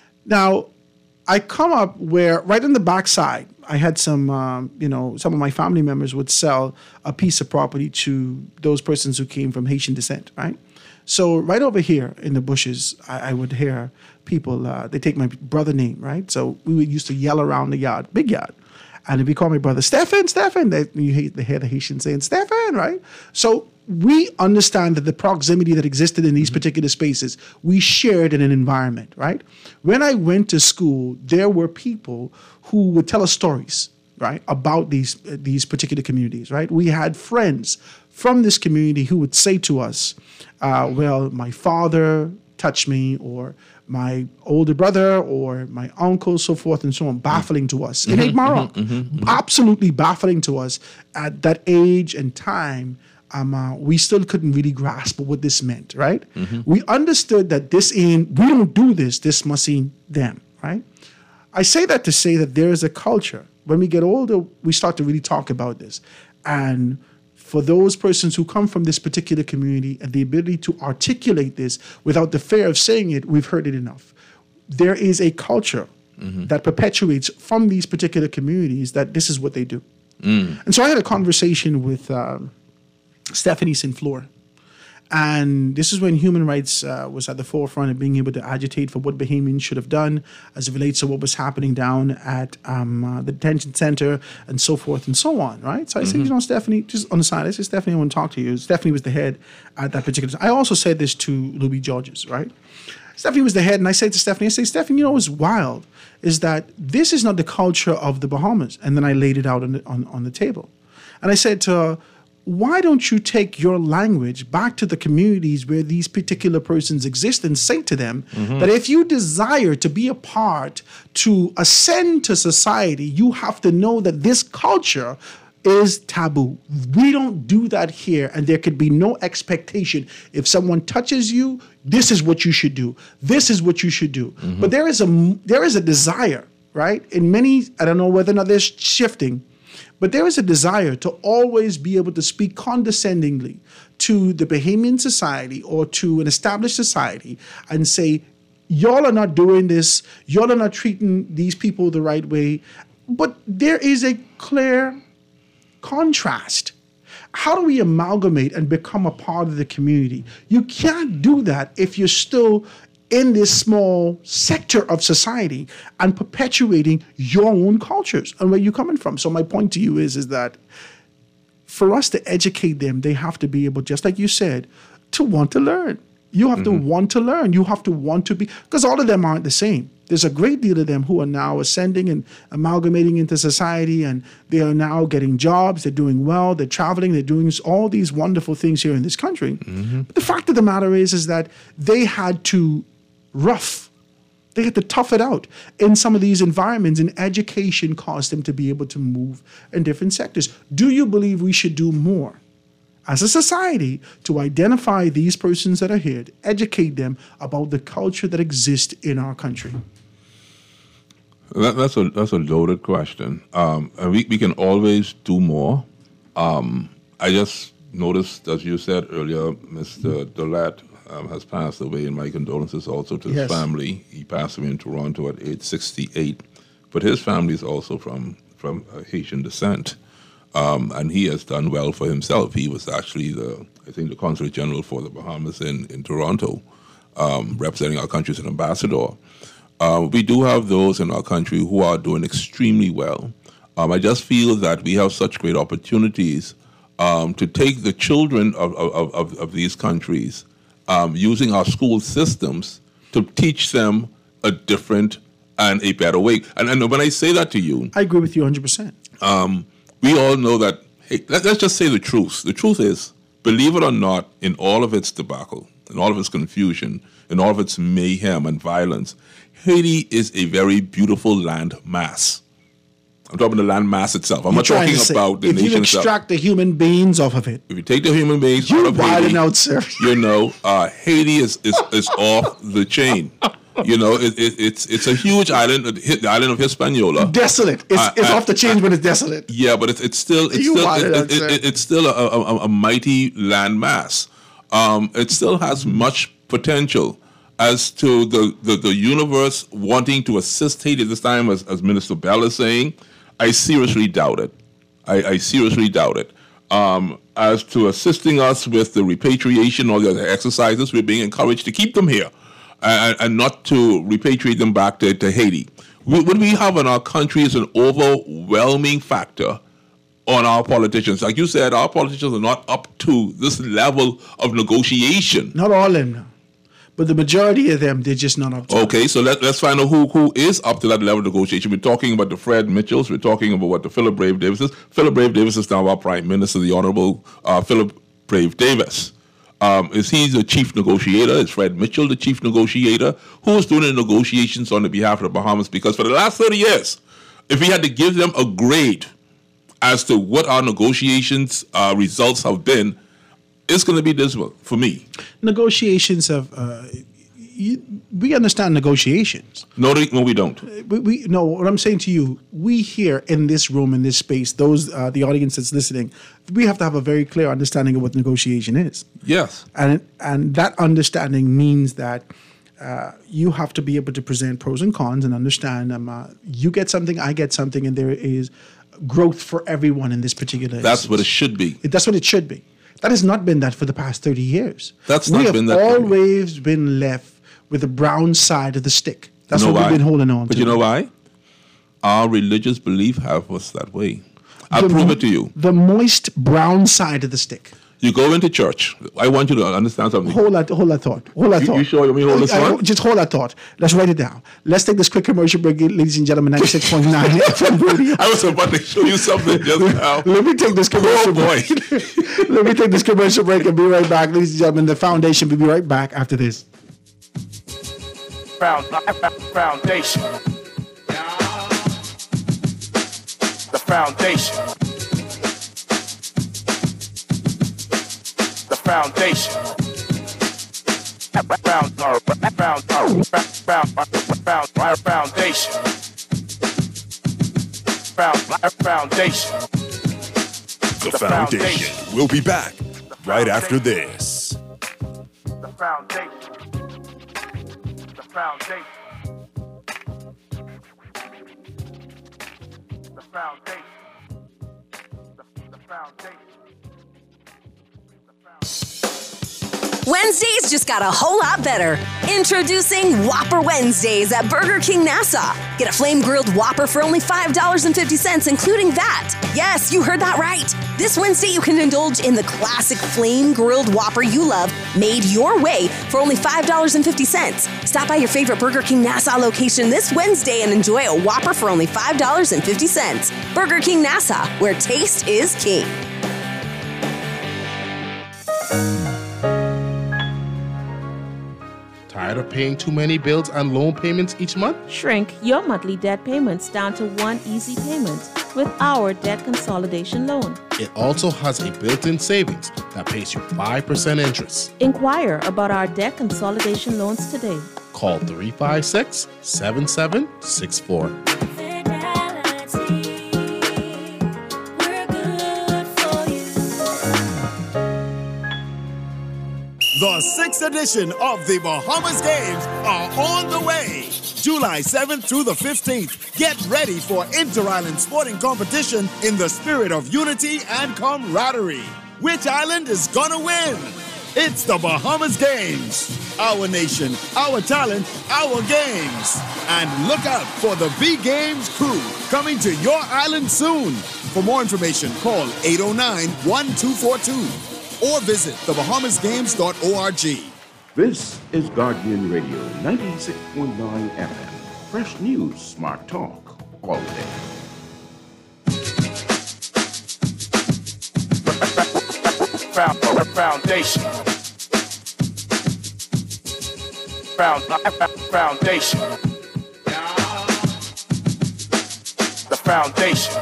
now I come up where right in the backside, I had some, um, you know, some of my family members would sell a piece of property to those persons who came from Haitian descent, right? So right over here in the bushes, I, I would hear people. Uh, they take my brother name, right? So we would used to yell around the yard, big yard. And if you call my brother Stephen, Stephen, they, you hate, they hear the Haitian saying Stephen, right? So we understand that the proximity that existed in these particular spaces, we shared in an environment, right? When I went to school, there were people who would tell us stories right, about these uh, these particular communities, right? We had friends from this community who would say to us, uh, well, my father touched me, or my older brother, or my uncle, so forth and so on, baffling to us. In Mhm, Marok, mhm, mhm, mhm. absolutely baffling to us at that age and time. Um, uh, we still couldn't really grasp what this meant, right? Mhm. We understood that this ain't, we don't do this, this must be them, right? I say that to say that there is a culture. When we get older, we start to really talk about this. And for those persons who come from this particular community and the ability to articulate this without the fear of saying it, we've heard it enough. There is a culture Mhm. that perpetuates from these particular communities that this is what they do. Mm. And so I had a conversation with um, Stephanie Sinflor. And this is when human rights uh, was at the forefront of being able to agitate for what Bahamians should have done as it relates to what was happening down at um, uh, the detention center and so forth and so on, right? So I said, Mhm. you know, Stephanie, just on the side, I said, Stephanie, I want to talk to you. Stephanie was the head at that particular time. I also said this to Louis Georges, right? Stephanie was the head, and I said to Stephanie, I say, Stephanie, you know what's wild is that this is not the culture of the Bahamas. And then I laid it out on the, on, on the table. And I said to her, why don't you take your language back to the communities where these particular persons exist and say to them Mhm. that if you desire to be a part, to ascend to society, you have to know that this culture is taboo. We don't do that here, and there could be no expectation. If someone touches you, this is what you should do. This is what you should do. Mhm. But there is a there is a desire, right? In many, I don't know whether or not they're shifting, but there is a desire to always be able to speak condescendingly to the Bahamian society or to an established society and say, y'all are not doing this, y'all are not treating these people the right way. But there is a clear contrast. How do we amalgamate and become a part of the community? You can't do that if you're still in this small sector of society and perpetuating your own cultures and where you're coming from. So my point to you is, is that for us to educate them, they have to be able, just like you said, to want to learn. You have Mm-hmm. to want to learn. You have to want to be, because all of them aren't the same. There's a great deal of them who are now ascending and amalgamating into society, and they are now getting jobs, they're doing well, they're traveling, they're doing all these wonderful things here in this country. Mm-hmm. But the fact of the matter is, is that they had to rough, they had to tough it out in some of these environments, and education caused them to be able to move in different sectors. Do you believe we should do more as a society to identify these persons that are here, to educate them about the culture that exists in our country? That, that's a that's a loaded question. Um, and we, we can always do more. Um, I just noticed, as you said earlier, Mister Dolat um, has passed away, and my condolences also to his Yes. family. He passed away in Toronto at age sixty-eight, but his family is also from from uh, Haitian descent, um, and he has done well for himself. He was actually the I think the Consul General for the Bahamas in in Toronto, um, representing our country as an ambassador. Uh, we do have those in our country who are doing extremely well. Um, I just feel that we have such great opportunities um, to take the children of, of, of, of these countries, um, using our school systems to teach them a different and a better way. And, and when I say that to you, I agree with you one hundred percent. um, we all know that, hey, let, let's just say the truth. The truth is, believe it or not, in all of its debacle, in all of its confusion, in all of its mayhem and violence, Haiti is a very beautiful land mass. I'm talking about the land mass itself. I'm You're not trying talking to say, about the if you nation itself. extract the human beings off of it, If you take the human beings You're out of wilding Haiti, out, sir. you know, uh, Haiti is, is, is off the chain. You know, it, it, it's it's a huge island, the island of Hispaniola. desolate. It's, Uh, it's uh, off the chain, but it's desolate. Yeah, but it's it's still it's You still wanted it, that, it, sir. it, it's still a, a, a mighty land mass. Um, it still has much potential. As to the, the, the universe wanting to assist Haiti at this time, as, as Minister Bell is saying, I seriously doubt it. I, I seriously doubt it. Um, as to assisting us with the repatriation or the other exercises, we're being encouraged to keep them here and, and not to repatriate them back to, to Haiti. What we have in our country is an overwhelming factor on our politicians. Like you said, our politicians are not up to this level of negotiation. Not all of them, no. but the majority of them, they're just not up to Okay, so let, let's find out who, who is up to that level of negotiation. We're talking about the Fred Mitchells. We're talking about what the Philip Brave Davises. Philip Brave Davis is now our Prime Minister, the Honorable uh, Philip Brave Davis. Um, is he the chief negotiator? Is Fred Mitchell the chief negotiator? Who is doing the negotiations on the behalf of the Bahamas? Because for the last thirty years, if we had to give them a grade as to what our negotiations uh, results have been, it's going to be dismal for me. Negotiations have, uh, you, we understand negotiations. No, they, no, we don't. We, we no. What I'm saying to you, we here in this room, in this space, those uh, the audience that's listening, we have to have a very clear understanding of what negotiation is. Yes, and and that understanding means that uh, you have to be able to present pros and cons and understand. Um, uh, you get something, I get something, and there is growth for everyone in this particular. That's instance. what it should be. It, that's what it should be. That has not been that for the past thirty years. That's we not have been that. always been left with the brown side of the stick. That's you know what why? we've been holding on but to. But you know why? Our religious belief have us that way. I'll The prove mo- it to you. The moist brown side of the stick. You go into church. I want you to understand something. Hold that, hold that thought. Hold that You- thought. you sure you want me to hold this I- I- thought? Just hold that thought. Let's write it down. Let's take this quick commercial break, ladies and gentlemen. ninety-six point nine F M radio. I was about to show you something just now. Let me take this commercial Oh, boy. break. Let me take this commercial break and be right back, ladies and gentlemen. The foundation will be right back after this. Found, foundation. The foundation. The foundation. Found, found, found, found, found, foundation. Found, foundation. The Foundation. We'll be back right after this. The foundation. The foundation. The foundation. The, the foundation. Wednesdays just got a whole lot better. Introducing Whopper Wednesdays at Burger King Nassau. Get a flame-grilled Whopper for only five dollars and fifty cents, including that. Yes, you heard that right. This Wednesday, you can indulge in the classic flame-grilled Whopper you love, made your way for only five dollars and fifty cents. Stop by your favorite Burger King Nassau location this Wednesday and enjoy a Whopper for only five dollars and fifty cents. Burger King Nassau, where taste is king. Tired of paying too many bills and loan payments each month? Shrink your monthly debt payments down to one easy payment with our debt consolidation loan. It also has a built-in savings that pays you five percent interest. Inquire about our debt consolidation loans today. Call three five six, seven seven six four. The sixth edition of the Bahamas Games are on the way. July seventh through the fifteenth. Get ready for inter-island sporting competition in the spirit of unity and camaraderie. Which island is gonna win? It's the Bahamas Games. Our nation, our talent, our games. And look out for the B Games crew coming to your island soon. For more information, call eight oh nine, one two four two. Or visit the bahamas games dot org. This is Guardian Radio ninety-six point nine F M. Fresh news, smart talk, all day. Found, foundation. Found, foundation. The foundation.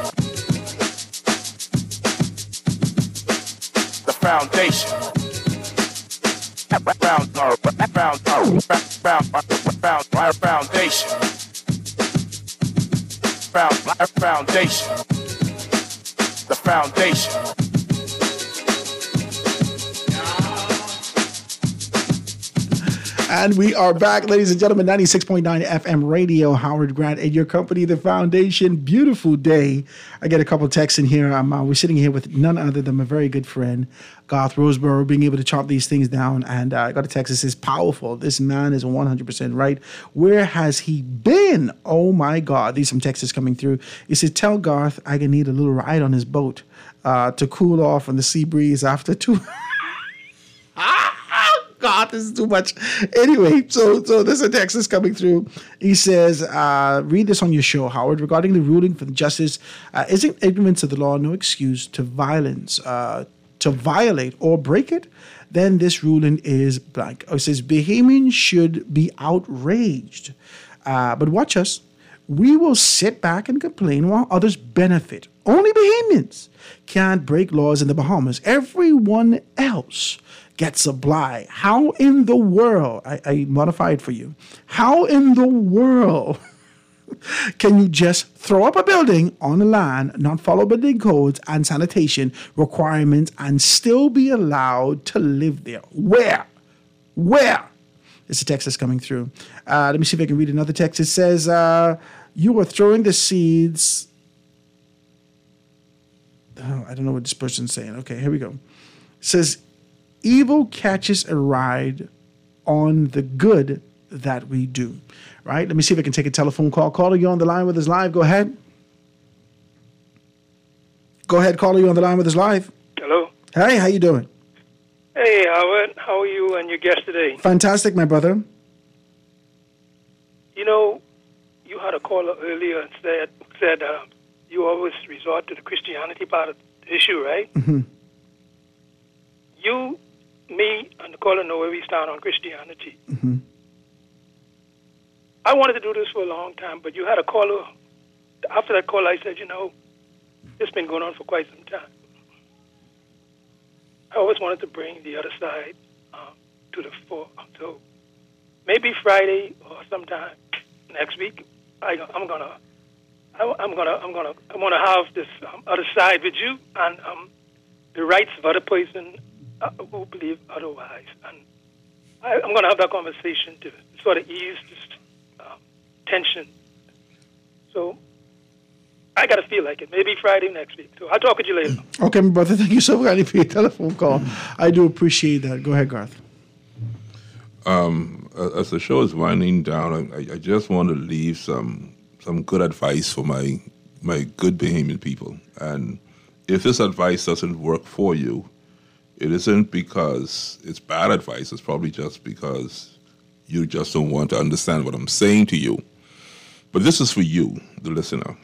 The foundation. Found, found, found, found, found, foundation. Found, foundation. The foundation. And we are back, ladies and gentlemen, ninety-six point nine F M radio, Howard Grant and your company, The Foundation. Beautiful day. I get a couple texts in here. Um, uh, we're sitting here with none other than my very good friend, Garth Roseborough, being able to chop these things down. And uh, I got a text that says, powerful. This man is one hundred percent right. Where has he been? Oh, my God. These some texts coming through. He said, tell Garth I can need a little ride on his boat uh, to cool off on the sea breeze after two... God, this is too much. Anyway, so so there's a text is coming through. He says, uh, read this on your show, Howard, regarding the ruling for the justice. Uh, isn't ignorance of the law no excuse to violence, uh, to violate or break it? Then this ruling is blank. Oh, it says, Bahamians should be outraged. Uh, but watch us. We will sit back and complain while others benefit. Only Bahamians can't break laws in the Bahamas. Everyone else gets a blight. How in the world, I, I modified for you, how in the world can you just throw up a building on the land, not follow building codes and sanitation requirements, and still be allowed to live there? Where? Where? It's a text that's coming through. Uh, let me see if I can read another text. It says, uh, you are throwing the seeds. Oh, I don't know what this person's saying. Okay, here we go. It says, evil catches a ride on the good that we do. Right? Let me see if I can take a telephone call. Caller, you on the line with us live. Go ahead. Go ahead, caller, you on the line with us live. Hello. Hey, how you doing? Hey, Howard. How are you and your guest today? Fantastic, my brother. You know, you had a caller earlier and said, said uh, you always resort to the Christianity part of the issue, right? Mm-hmm. You, me, and the caller know where we stand on Christianity. Mm-hmm. I wanted to do this for a long time, but you had a caller. After that call, I said, you know, this has been going on for quite some time. I always wanted to bring the other side um, to the fore. So maybe Friday or sometime next week, I, I'm gonna, I, I'm gonna, I'm gonna, I want to have this um, other side with you and um, the rights of other person uh, who believe otherwise. And I, I'm gonna have that conversation to sort of ease this um, tension. So I got to feel like it. Maybe Friday next week. So I'll talk with you later. Okay, my brother. Thank you so much for your telephone call. I do appreciate that. Go ahead, Garth. Um, as the show is winding down, I, I just want to leave some some good advice for my my good Bahamian people. And if this advice doesn't work for you, it isn't because it's bad advice. It's probably just because you just don't want to understand what I'm saying to you. But this is for you, the listener.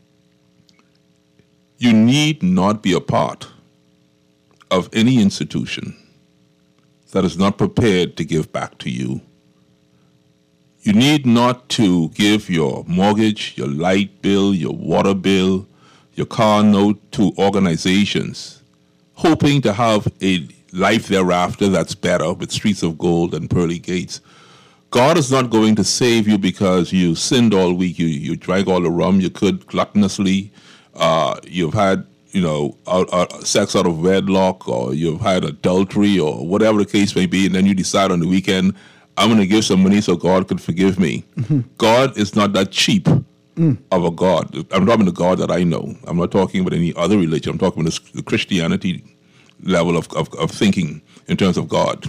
You need not be a part of any institution that is not prepared to give back to you. You need not to give your mortgage, your light bill, your water bill, your car note to organizations, hoping to have a life thereafter that's better with streets of gold and pearly gates. God is not going to save you because you sinned all week, you, you drank all the rum you could gluttonously, Uh, you've had, you know, out, out, sex out of wedlock, or you've had adultery, or whatever the case may be, and then you decide on the weekend, I'm going to give some money so God could forgive me. Mm-hmm. God is not that cheap mm. of a God. I'm talking the God that I know. I'm not talking about any other religion. I'm talking about the Christianity level of, of, of thinking in terms of God.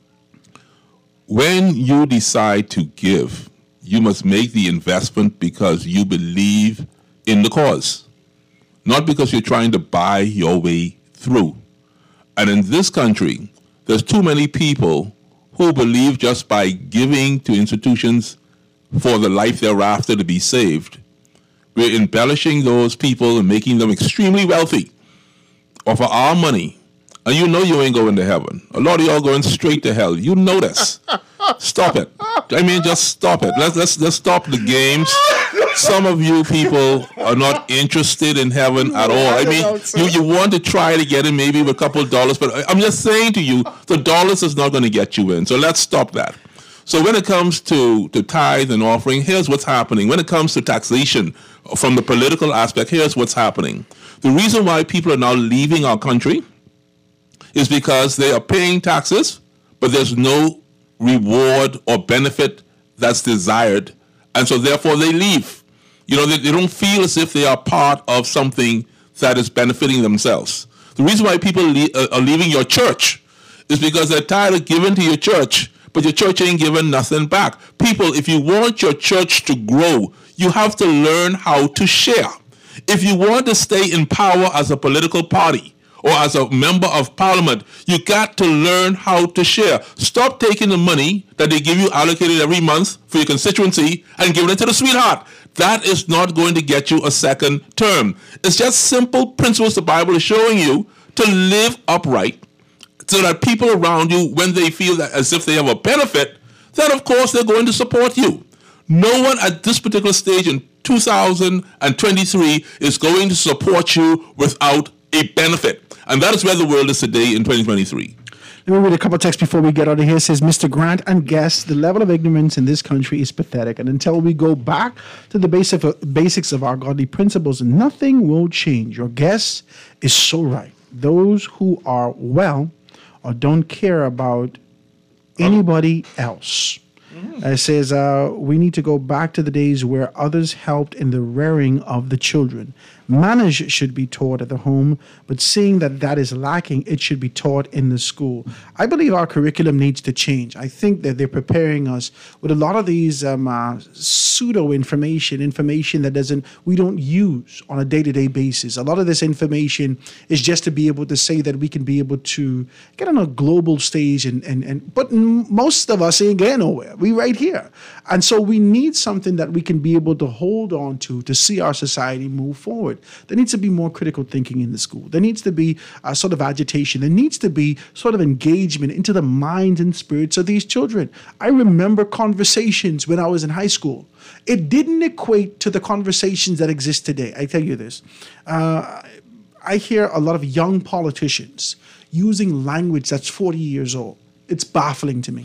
When you decide to give, you must make the investment because you believe in the cause. Not because you're trying to buy your way through. And in this country, there's too many people who believe just by giving to institutions for the life thereafter to be saved, we're embellishing those people and making them extremely wealthy. Or for our money. And you know you ain't going to heaven. A lot of y'all going straight to hell. You know this. Stop it. I mean, just stop it. Let's let's let's stop the games. Some of you people are not interested in heaven at all. I mean, you, you want to try to get in maybe with a couple of dollars, but I'm just saying to you, the dollars is not going to get you in. So let's stop that. So when it comes to, to tithe and offering, here's what's happening. When it comes to taxation, from the political aspect, here's what's happening. The reason why people are now leaving our country is because they are paying taxes, but there's no reward or benefit that's desired, and so therefore they leave. You know, they, they don't feel as if they are part of something that is benefiting themselves. The reason why people le- uh, are leaving your church is because they're tired of giving to your church, but your church ain't giving nothing back. People, if you want your church to grow, you have to learn how to share. If you want to stay in power as a political party, or as a member of parliament, you got to learn how to share. Stop taking the money that they give you allocated every month for your constituency and giving it to the sweetheart. That is not going to get you a second term. It's just simple principles the Bible is showing you to live upright so that people around you, when they feel that as if they have a benefit, then of course they're going to support you. No one at this particular stage in two thousand twenty-three is going to support you without a benefit. And that is where the world is today in twenty twenty-three. Let me read a couple of texts before we get out of here. It says, Mister Grant and guests, the level of ignorance in this country is pathetic. And until we go back to the basic, basics of our godly principles, nothing will change. Your guest is so right. Those who are well or don't care about anybody else. Mm-hmm. It says, uh, we need to go back to the days where others helped in the rearing of the children. Manners should be taught at the home, but seeing that that is lacking, it should be taught in the school. I believe our curriculum needs to change. I think that they're preparing us with a lot of these um, uh, pseudo information, information that doesn't we don't use on a day-to-day basis. A lot of this information is just to be able to say that we can be able to get on a global stage, and and and. But most of us ain't getting nowhere. We right here, and so we need something that we can be able to hold on to to see our society move forward. There needs to be more critical thinking in the school. There needs to be a sort of agitation. There needs to be sort of engagement into the minds and spirits of these children. I remember conversations when I was in high school. It didn't equate to the conversations that exist today. I tell you this. Uh, I hear a lot of young politicians using language that's forty years old. It's baffling to me.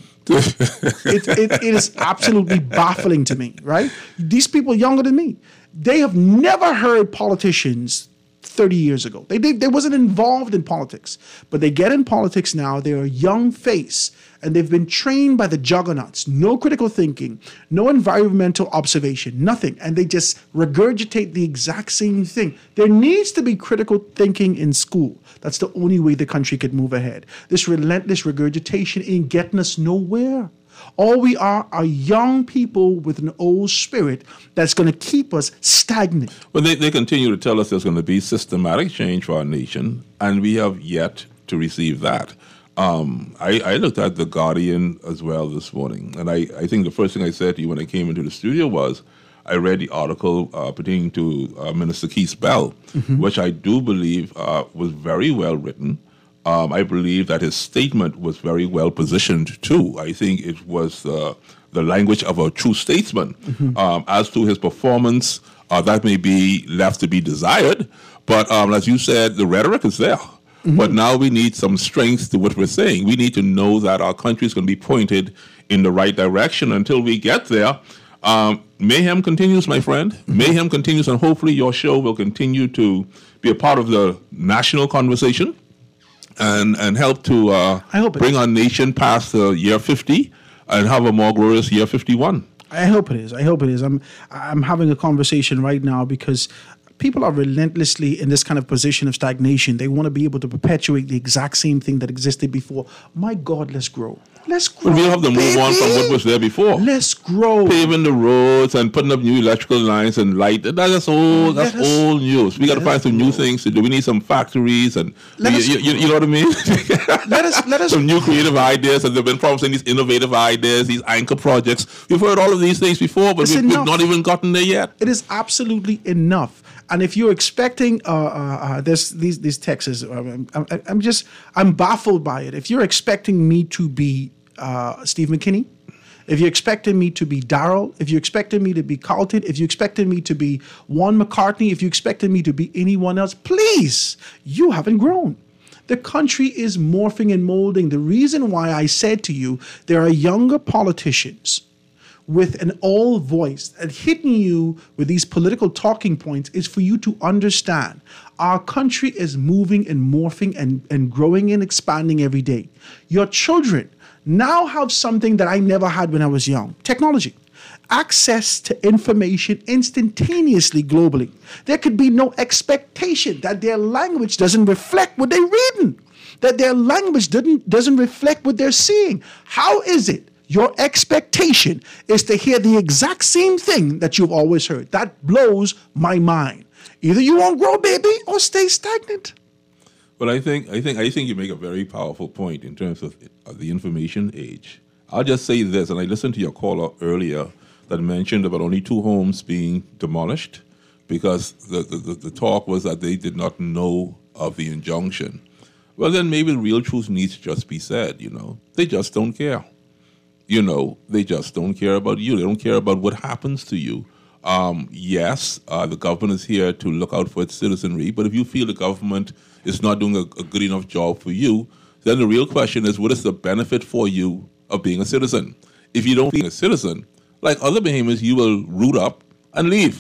it, it, it is absolutely baffling to me, right? These people younger than me, they have never heard politicians thirty years ago. They, they, they wasn't involved in politics, but they get in politics now. They're a young face, and they've been trained by the juggernauts. No critical thinking, no environmental observation, nothing. And they just regurgitate the exact same thing. There needs to be critical thinking in school. That's the only way the country could move ahead. This relentless regurgitation ain't getting us nowhere. All we are are young people with an old spirit that's going to keep us stagnant. Well, they, they continue to tell us there's going to be systematic change for our nation, and we have yet to receive that. Um, I, I looked at The Guardian as well this morning, and I, I think the first thing I said to you when I came into the studio was I read the article uh, pertaining to uh, Minister Keith Bell, mm-hmm. which I do believe uh, was very well written. Um, I believe that his statement was very well positioned, too. I think it was uh, the language of a true statesman. Mm-hmm. Um, as to his performance, uh, that may be left to be desired. But um, as you said, the rhetoric is there. Mm-hmm. But now we need some strength to what we're saying. We need to know that our country is going to be pointed in the right direction. Until we get there, um, mayhem continues, my friend. Mm-hmm. Mayhem continues, and hopefully your show will continue to be a part of the national conversation. And and help to uh, I hope bring our nation past the year fifty and have a more glorious year fifty-one. I hope it is. I hope it is. I'm I'm having a conversation right now because people are relentlessly in this kind of position of stagnation. They want to be able to perpetuate the exact same thing that existed before. My God, let's grow. Let's grow. We'll have to move baby. on from what was there before. Let's grow. Paving the roads and putting up new electrical lines and light. That's old. That's us, old news. We got to find some grow. new things to do. We need some factories and we, you, you, you know what I mean. let us let us some new creative ideas, and they've been promising these innovative ideas, these anchor projects. We've heard all of these things before, but we've, we've not even gotten there yet. It is absolutely enough. And if you're expecting uh, uh, uh, this, these these texts, um, I'm, I'm just I'm baffled by it. If you're expecting me to be uh, Steve McKinney, if you're expecting me to be Darrell, if you're expecting me to be Carlton, if you're expecting me to be Juan McCartney, if you're expecting me to be anyone else, please, you haven't grown. The country is morphing and molding. The reason why I said to you there are younger politicians with an old voice and hitting you with these political talking points is for you to understand our country is moving and morphing and, and growing and expanding every day. Your children now have something that I never had when I was young. Technology. Access to information instantaneously globally. There could be no expectation that their language doesn't reflect what they're reading, that their language doesn't, doesn't reflect what they're seeing. How is it your expectation is to hear the exact same thing that you've always heard? That blows my mind. Either you won't grow, baby, or stay stagnant. Well, I think I think I think you make a very powerful point in terms of, of the information age. I'll just say this, and I listened to your caller earlier that mentioned about only two homes being demolished because the, the, the talk was that they did not know of the injunction. Well, then maybe the real truth needs to just be said, you know. They just don't care. You know, they just don't care about you. They don't care about what happens to you. Um, yes, uh, the government is here to look out for its citizenry, but if you feel the government is not doing a, a good enough job for you, then the real question is, what is the benefit for you of being a citizen? If you don't feel a citizen, like other Bahamians, you will root up and leave.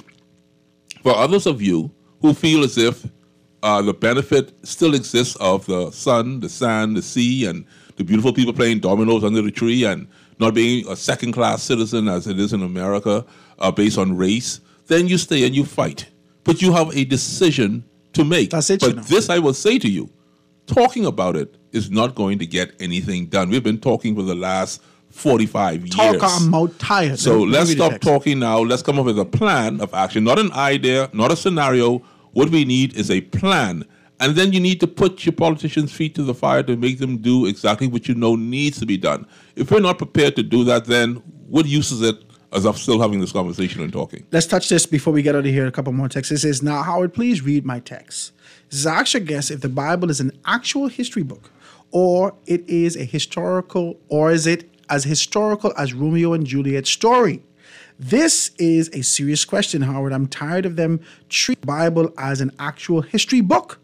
For others of you who feel as if uh, the benefit still exists of the sun, the sand, the sea, and the beautiful people playing dominoes under the tree and not being a second-class citizen as it is in America uh, based on race, then you stay and you fight. But you have a decision to make. That's it, but you know. this I will say to you, talking about it is not going to get anything done. We've been talking for the last forty-five Talk years. our mouth tired. So Let me let's read the stop text. talking now. Let's come up with a plan of action, not an idea, not a scenario. What we need is a plan. And then you need to put your politicians' feet to the fire to make them do exactly what you know needs to be done. If we're not prepared to do that, then what use is it as I'm still having this conversation and talking? Let's touch this before we get out of here. A couple more texts. It says, now, Howard, please read my text. This is ask your guess if the Bible is an actual history book or it is a historical, or is it as historical as Romeo and Juliet story? This is a serious question, Howard. I'm tired of them treating the Bible as an actual history book.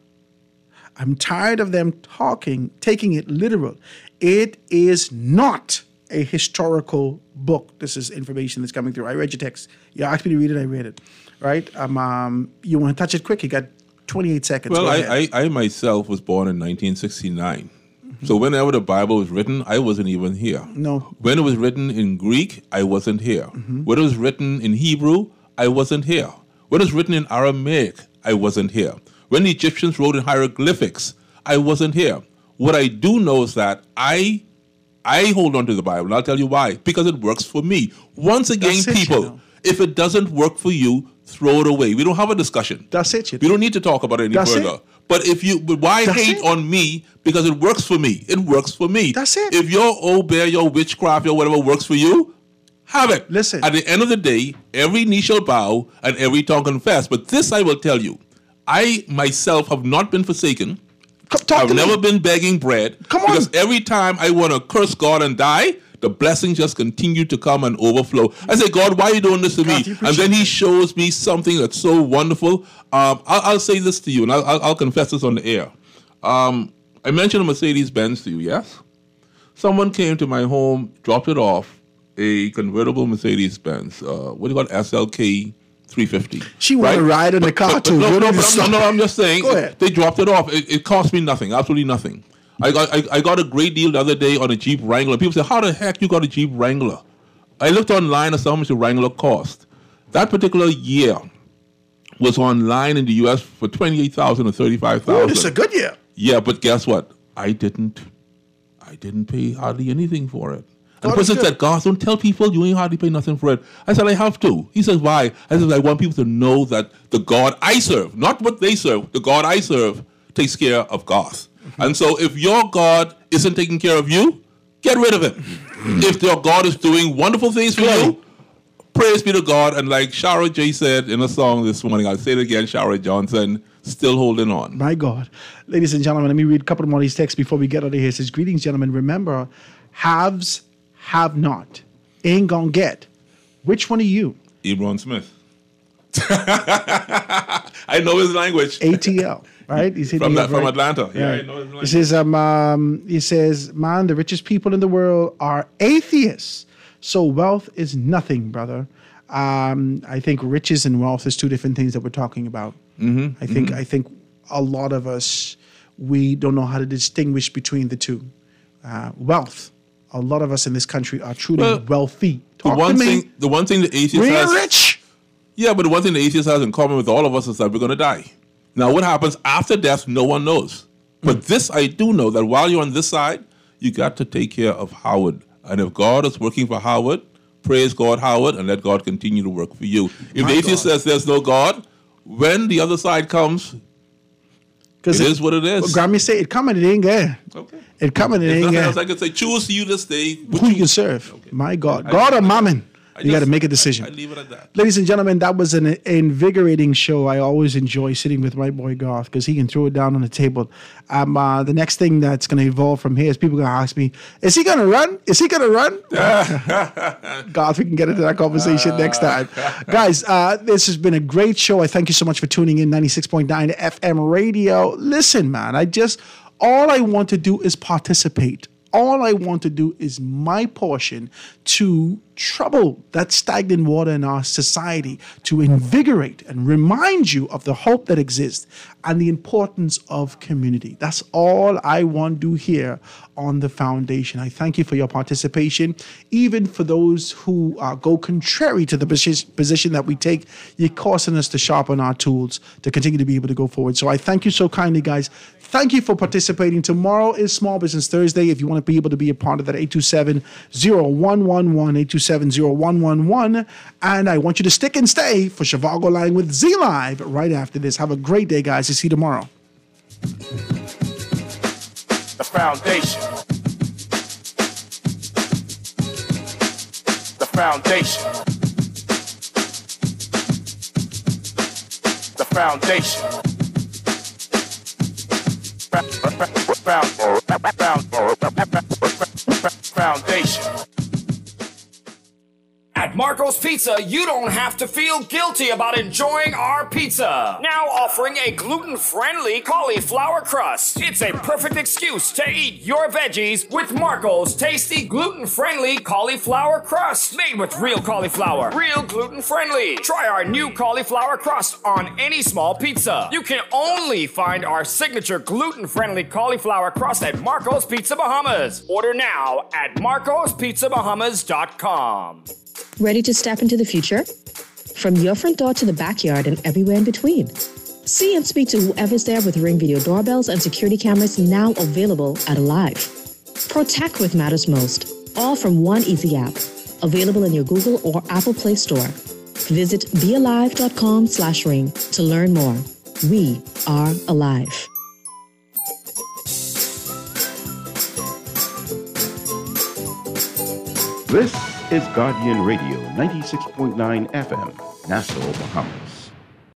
I'm tired of them talking, taking it literal. It is not a historical book. This is information that's coming through. I read your text. You asked me to read it, I read it. Right? Um, um, you want to touch it quick? You got twenty-eight seconds. Well, Go I, ahead. I, I myself was born in nineteen sixty-nine. Mm-hmm. So whenever the Bible was written, I wasn't even here. No. When it was written in Greek, I wasn't here. Mm-hmm. When it was written in Hebrew, I wasn't here. When it was written in Aramaic, I wasn't here. When the Egyptians wrote in hieroglyphics, I wasn't here. What I do know is that I I hold on to the Bible, and I'll tell you why. Because it works for me. Once again, That's it, people, you know. if it doesn't work for you, throw it away. We don't have a discussion. That's it. You We don't need to talk about it any That's further. it. But if you, but why That's hate it. on me? Because it works for me. It works for me. That's it. If your old bear, your witchcraft, your whatever works for you, have it. Listen. At the end of the day, every knee shall bow and every tongue confess. But this I will tell you, I myself have not been forsaken. Talk I've to me. never been begging bread. Come on. Because every time I want to curse God and die, the blessings just continue to come and overflow. I say, God, why are you doing this to me? you And then he appreciate shows me something that's so wonderful. Um, I'll, I'll say this to you, and I'll, I'll, I'll confess this on the air. Um, I mentioned a Mercedes-Benz to you, yes? Someone came to my home, dropped it off, a convertible Mercedes-Benz. Uh, what do you call it? S L K three fifty. She want to ride in the car But- but too. no, You no, don't but even I'm, no, stop. no, I'm just saying. Go ahead. They dropped it off. It, it cost me nothing, absolutely nothing. I got I, I got a great deal the other day on a Jeep Wrangler. People say, "How the heck you got a Jeep Wrangler?" I looked online and saw how much the Wrangler cost. That particular year was online in the U S for twenty-eight thousand or thirty-five Oh, thousand. this is a good year. Yeah, but guess what? I didn't. I didn't pay hardly anything for it. And God the is person good. said, "God, don't tell people you ain't hardly pay nothing for it." I said, "I have to." He says, "Why?" I said, "I want people to know that the God I serve, not what they serve, the God I serve, takes care of Goth." Mm-hmm. And so, if your God isn't taking care of you, get rid of him. If your God is doing wonderful things for you, praise be to God. And like Shara J said in a song this morning, I'll say it again, Shara Johnson, still holding on. My God. Ladies and gentlemen, let me read a couple more of these texts before we get out of here. It says, greetings, gentlemen. Remember, haves, have not, ain't gonna get. Which one are you? Ebron Smith. I know his language. A T L, right? He's From, me that, up, from right? Atlanta. Yeah, Right. I know his He language. says, um, um, he says, man, the richest people in the world are atheists. So wealth is nothing, brother. Um, I think riches and wealth is two different things that we're talking about. Mm-hmm. I think mm-hmm. I think a lot of us, we don't know how to distinguish between the two. Uh, wealth. A lot of us in this country are truly Well, wealthy. The Talk one to me. thing, the one thing the atheist We're has, rich. Yeah, but the one thing the atheist has in common with all of us is that we're going to die. Now, what happens after death, no one knows. But Mm. this I do know, that while you're on this side, you got to take care of Howard. And if God is working for Howard, praise God, Howard, and let God continue to work for you. If My the atheist God. says there's no God, when the other side comes, It is what it is. Well, Grammy say it coming, it ain't there. Okay. It coming, it There's ain't nothing there. else I can say. Choose you this day. Who you can serve. Okay. My God. I, God I, or mammon. I You got to just- make a decision. I, I leave it at that. Ladies and gentlemen, that was an invigorating show. I always enjoy sitting with my boy Garth because he can throw it down on the table. Um, uh, the next thing that's going to evolve from here is people going to ask me, is he going to run? Is he going to run? Garth, we can get into that conversation next time. Guys, uh, this has been a great show. I thank you so much for tuning in, ninety-six point nine F M radio. Listen, man, I just, all I want to do is participate. All I want to do is my portion to trouble that stagnant water in our society, to invigorate and remind you of the hope that exists and the importance of community. That's all I want to do here on the foundation. I thank you for your participation. Even for those who uh, go contrary to the posi- position that we take, you're causing us to sharpen our tools to continue to be able to go forward. So I thank you so kindly, guys. Thank you for participating. Tomorrow is Small Business Thursday. If you want to be able to be a part of that, eight two seven, zero one one one, eight two seven, zero one one one. And I want you to stick and stay for Shivago Line with Z Live right after this. Have a great day, guys. See you tomorrow. The foundation. The foundation. The foundation. Foundation. At Marco's Pizza, you don't have to feel guilty about enjoying our pizza. Now offering a gluten-friendly cauliflower crust. It's a perfect excuse to eat your veggies with Marco's tasty gluten-friendly cauliflower crust. Made with real cauliflower, real gluten-friendly. Try our new cauliflower crust on any small pizza. You can only find our signature gluten-friendly cauliflower crust at Marco's Pizza Bahamas. Order now at marcos pizza bahamas dot com. Ready to step into the future? From your front door to the backyard and everywhere in between. See and speak to whoever's there with Ring Video doorbells and security cameras now available at Alive. Protect what matters most, all from one easy app. Available in your Google or Apple Play Store. Visit bealive.com slash ring to learn more. We are Alive. This is Guardian Radio, ninety-six point nine F M, Nassau, Bahamas.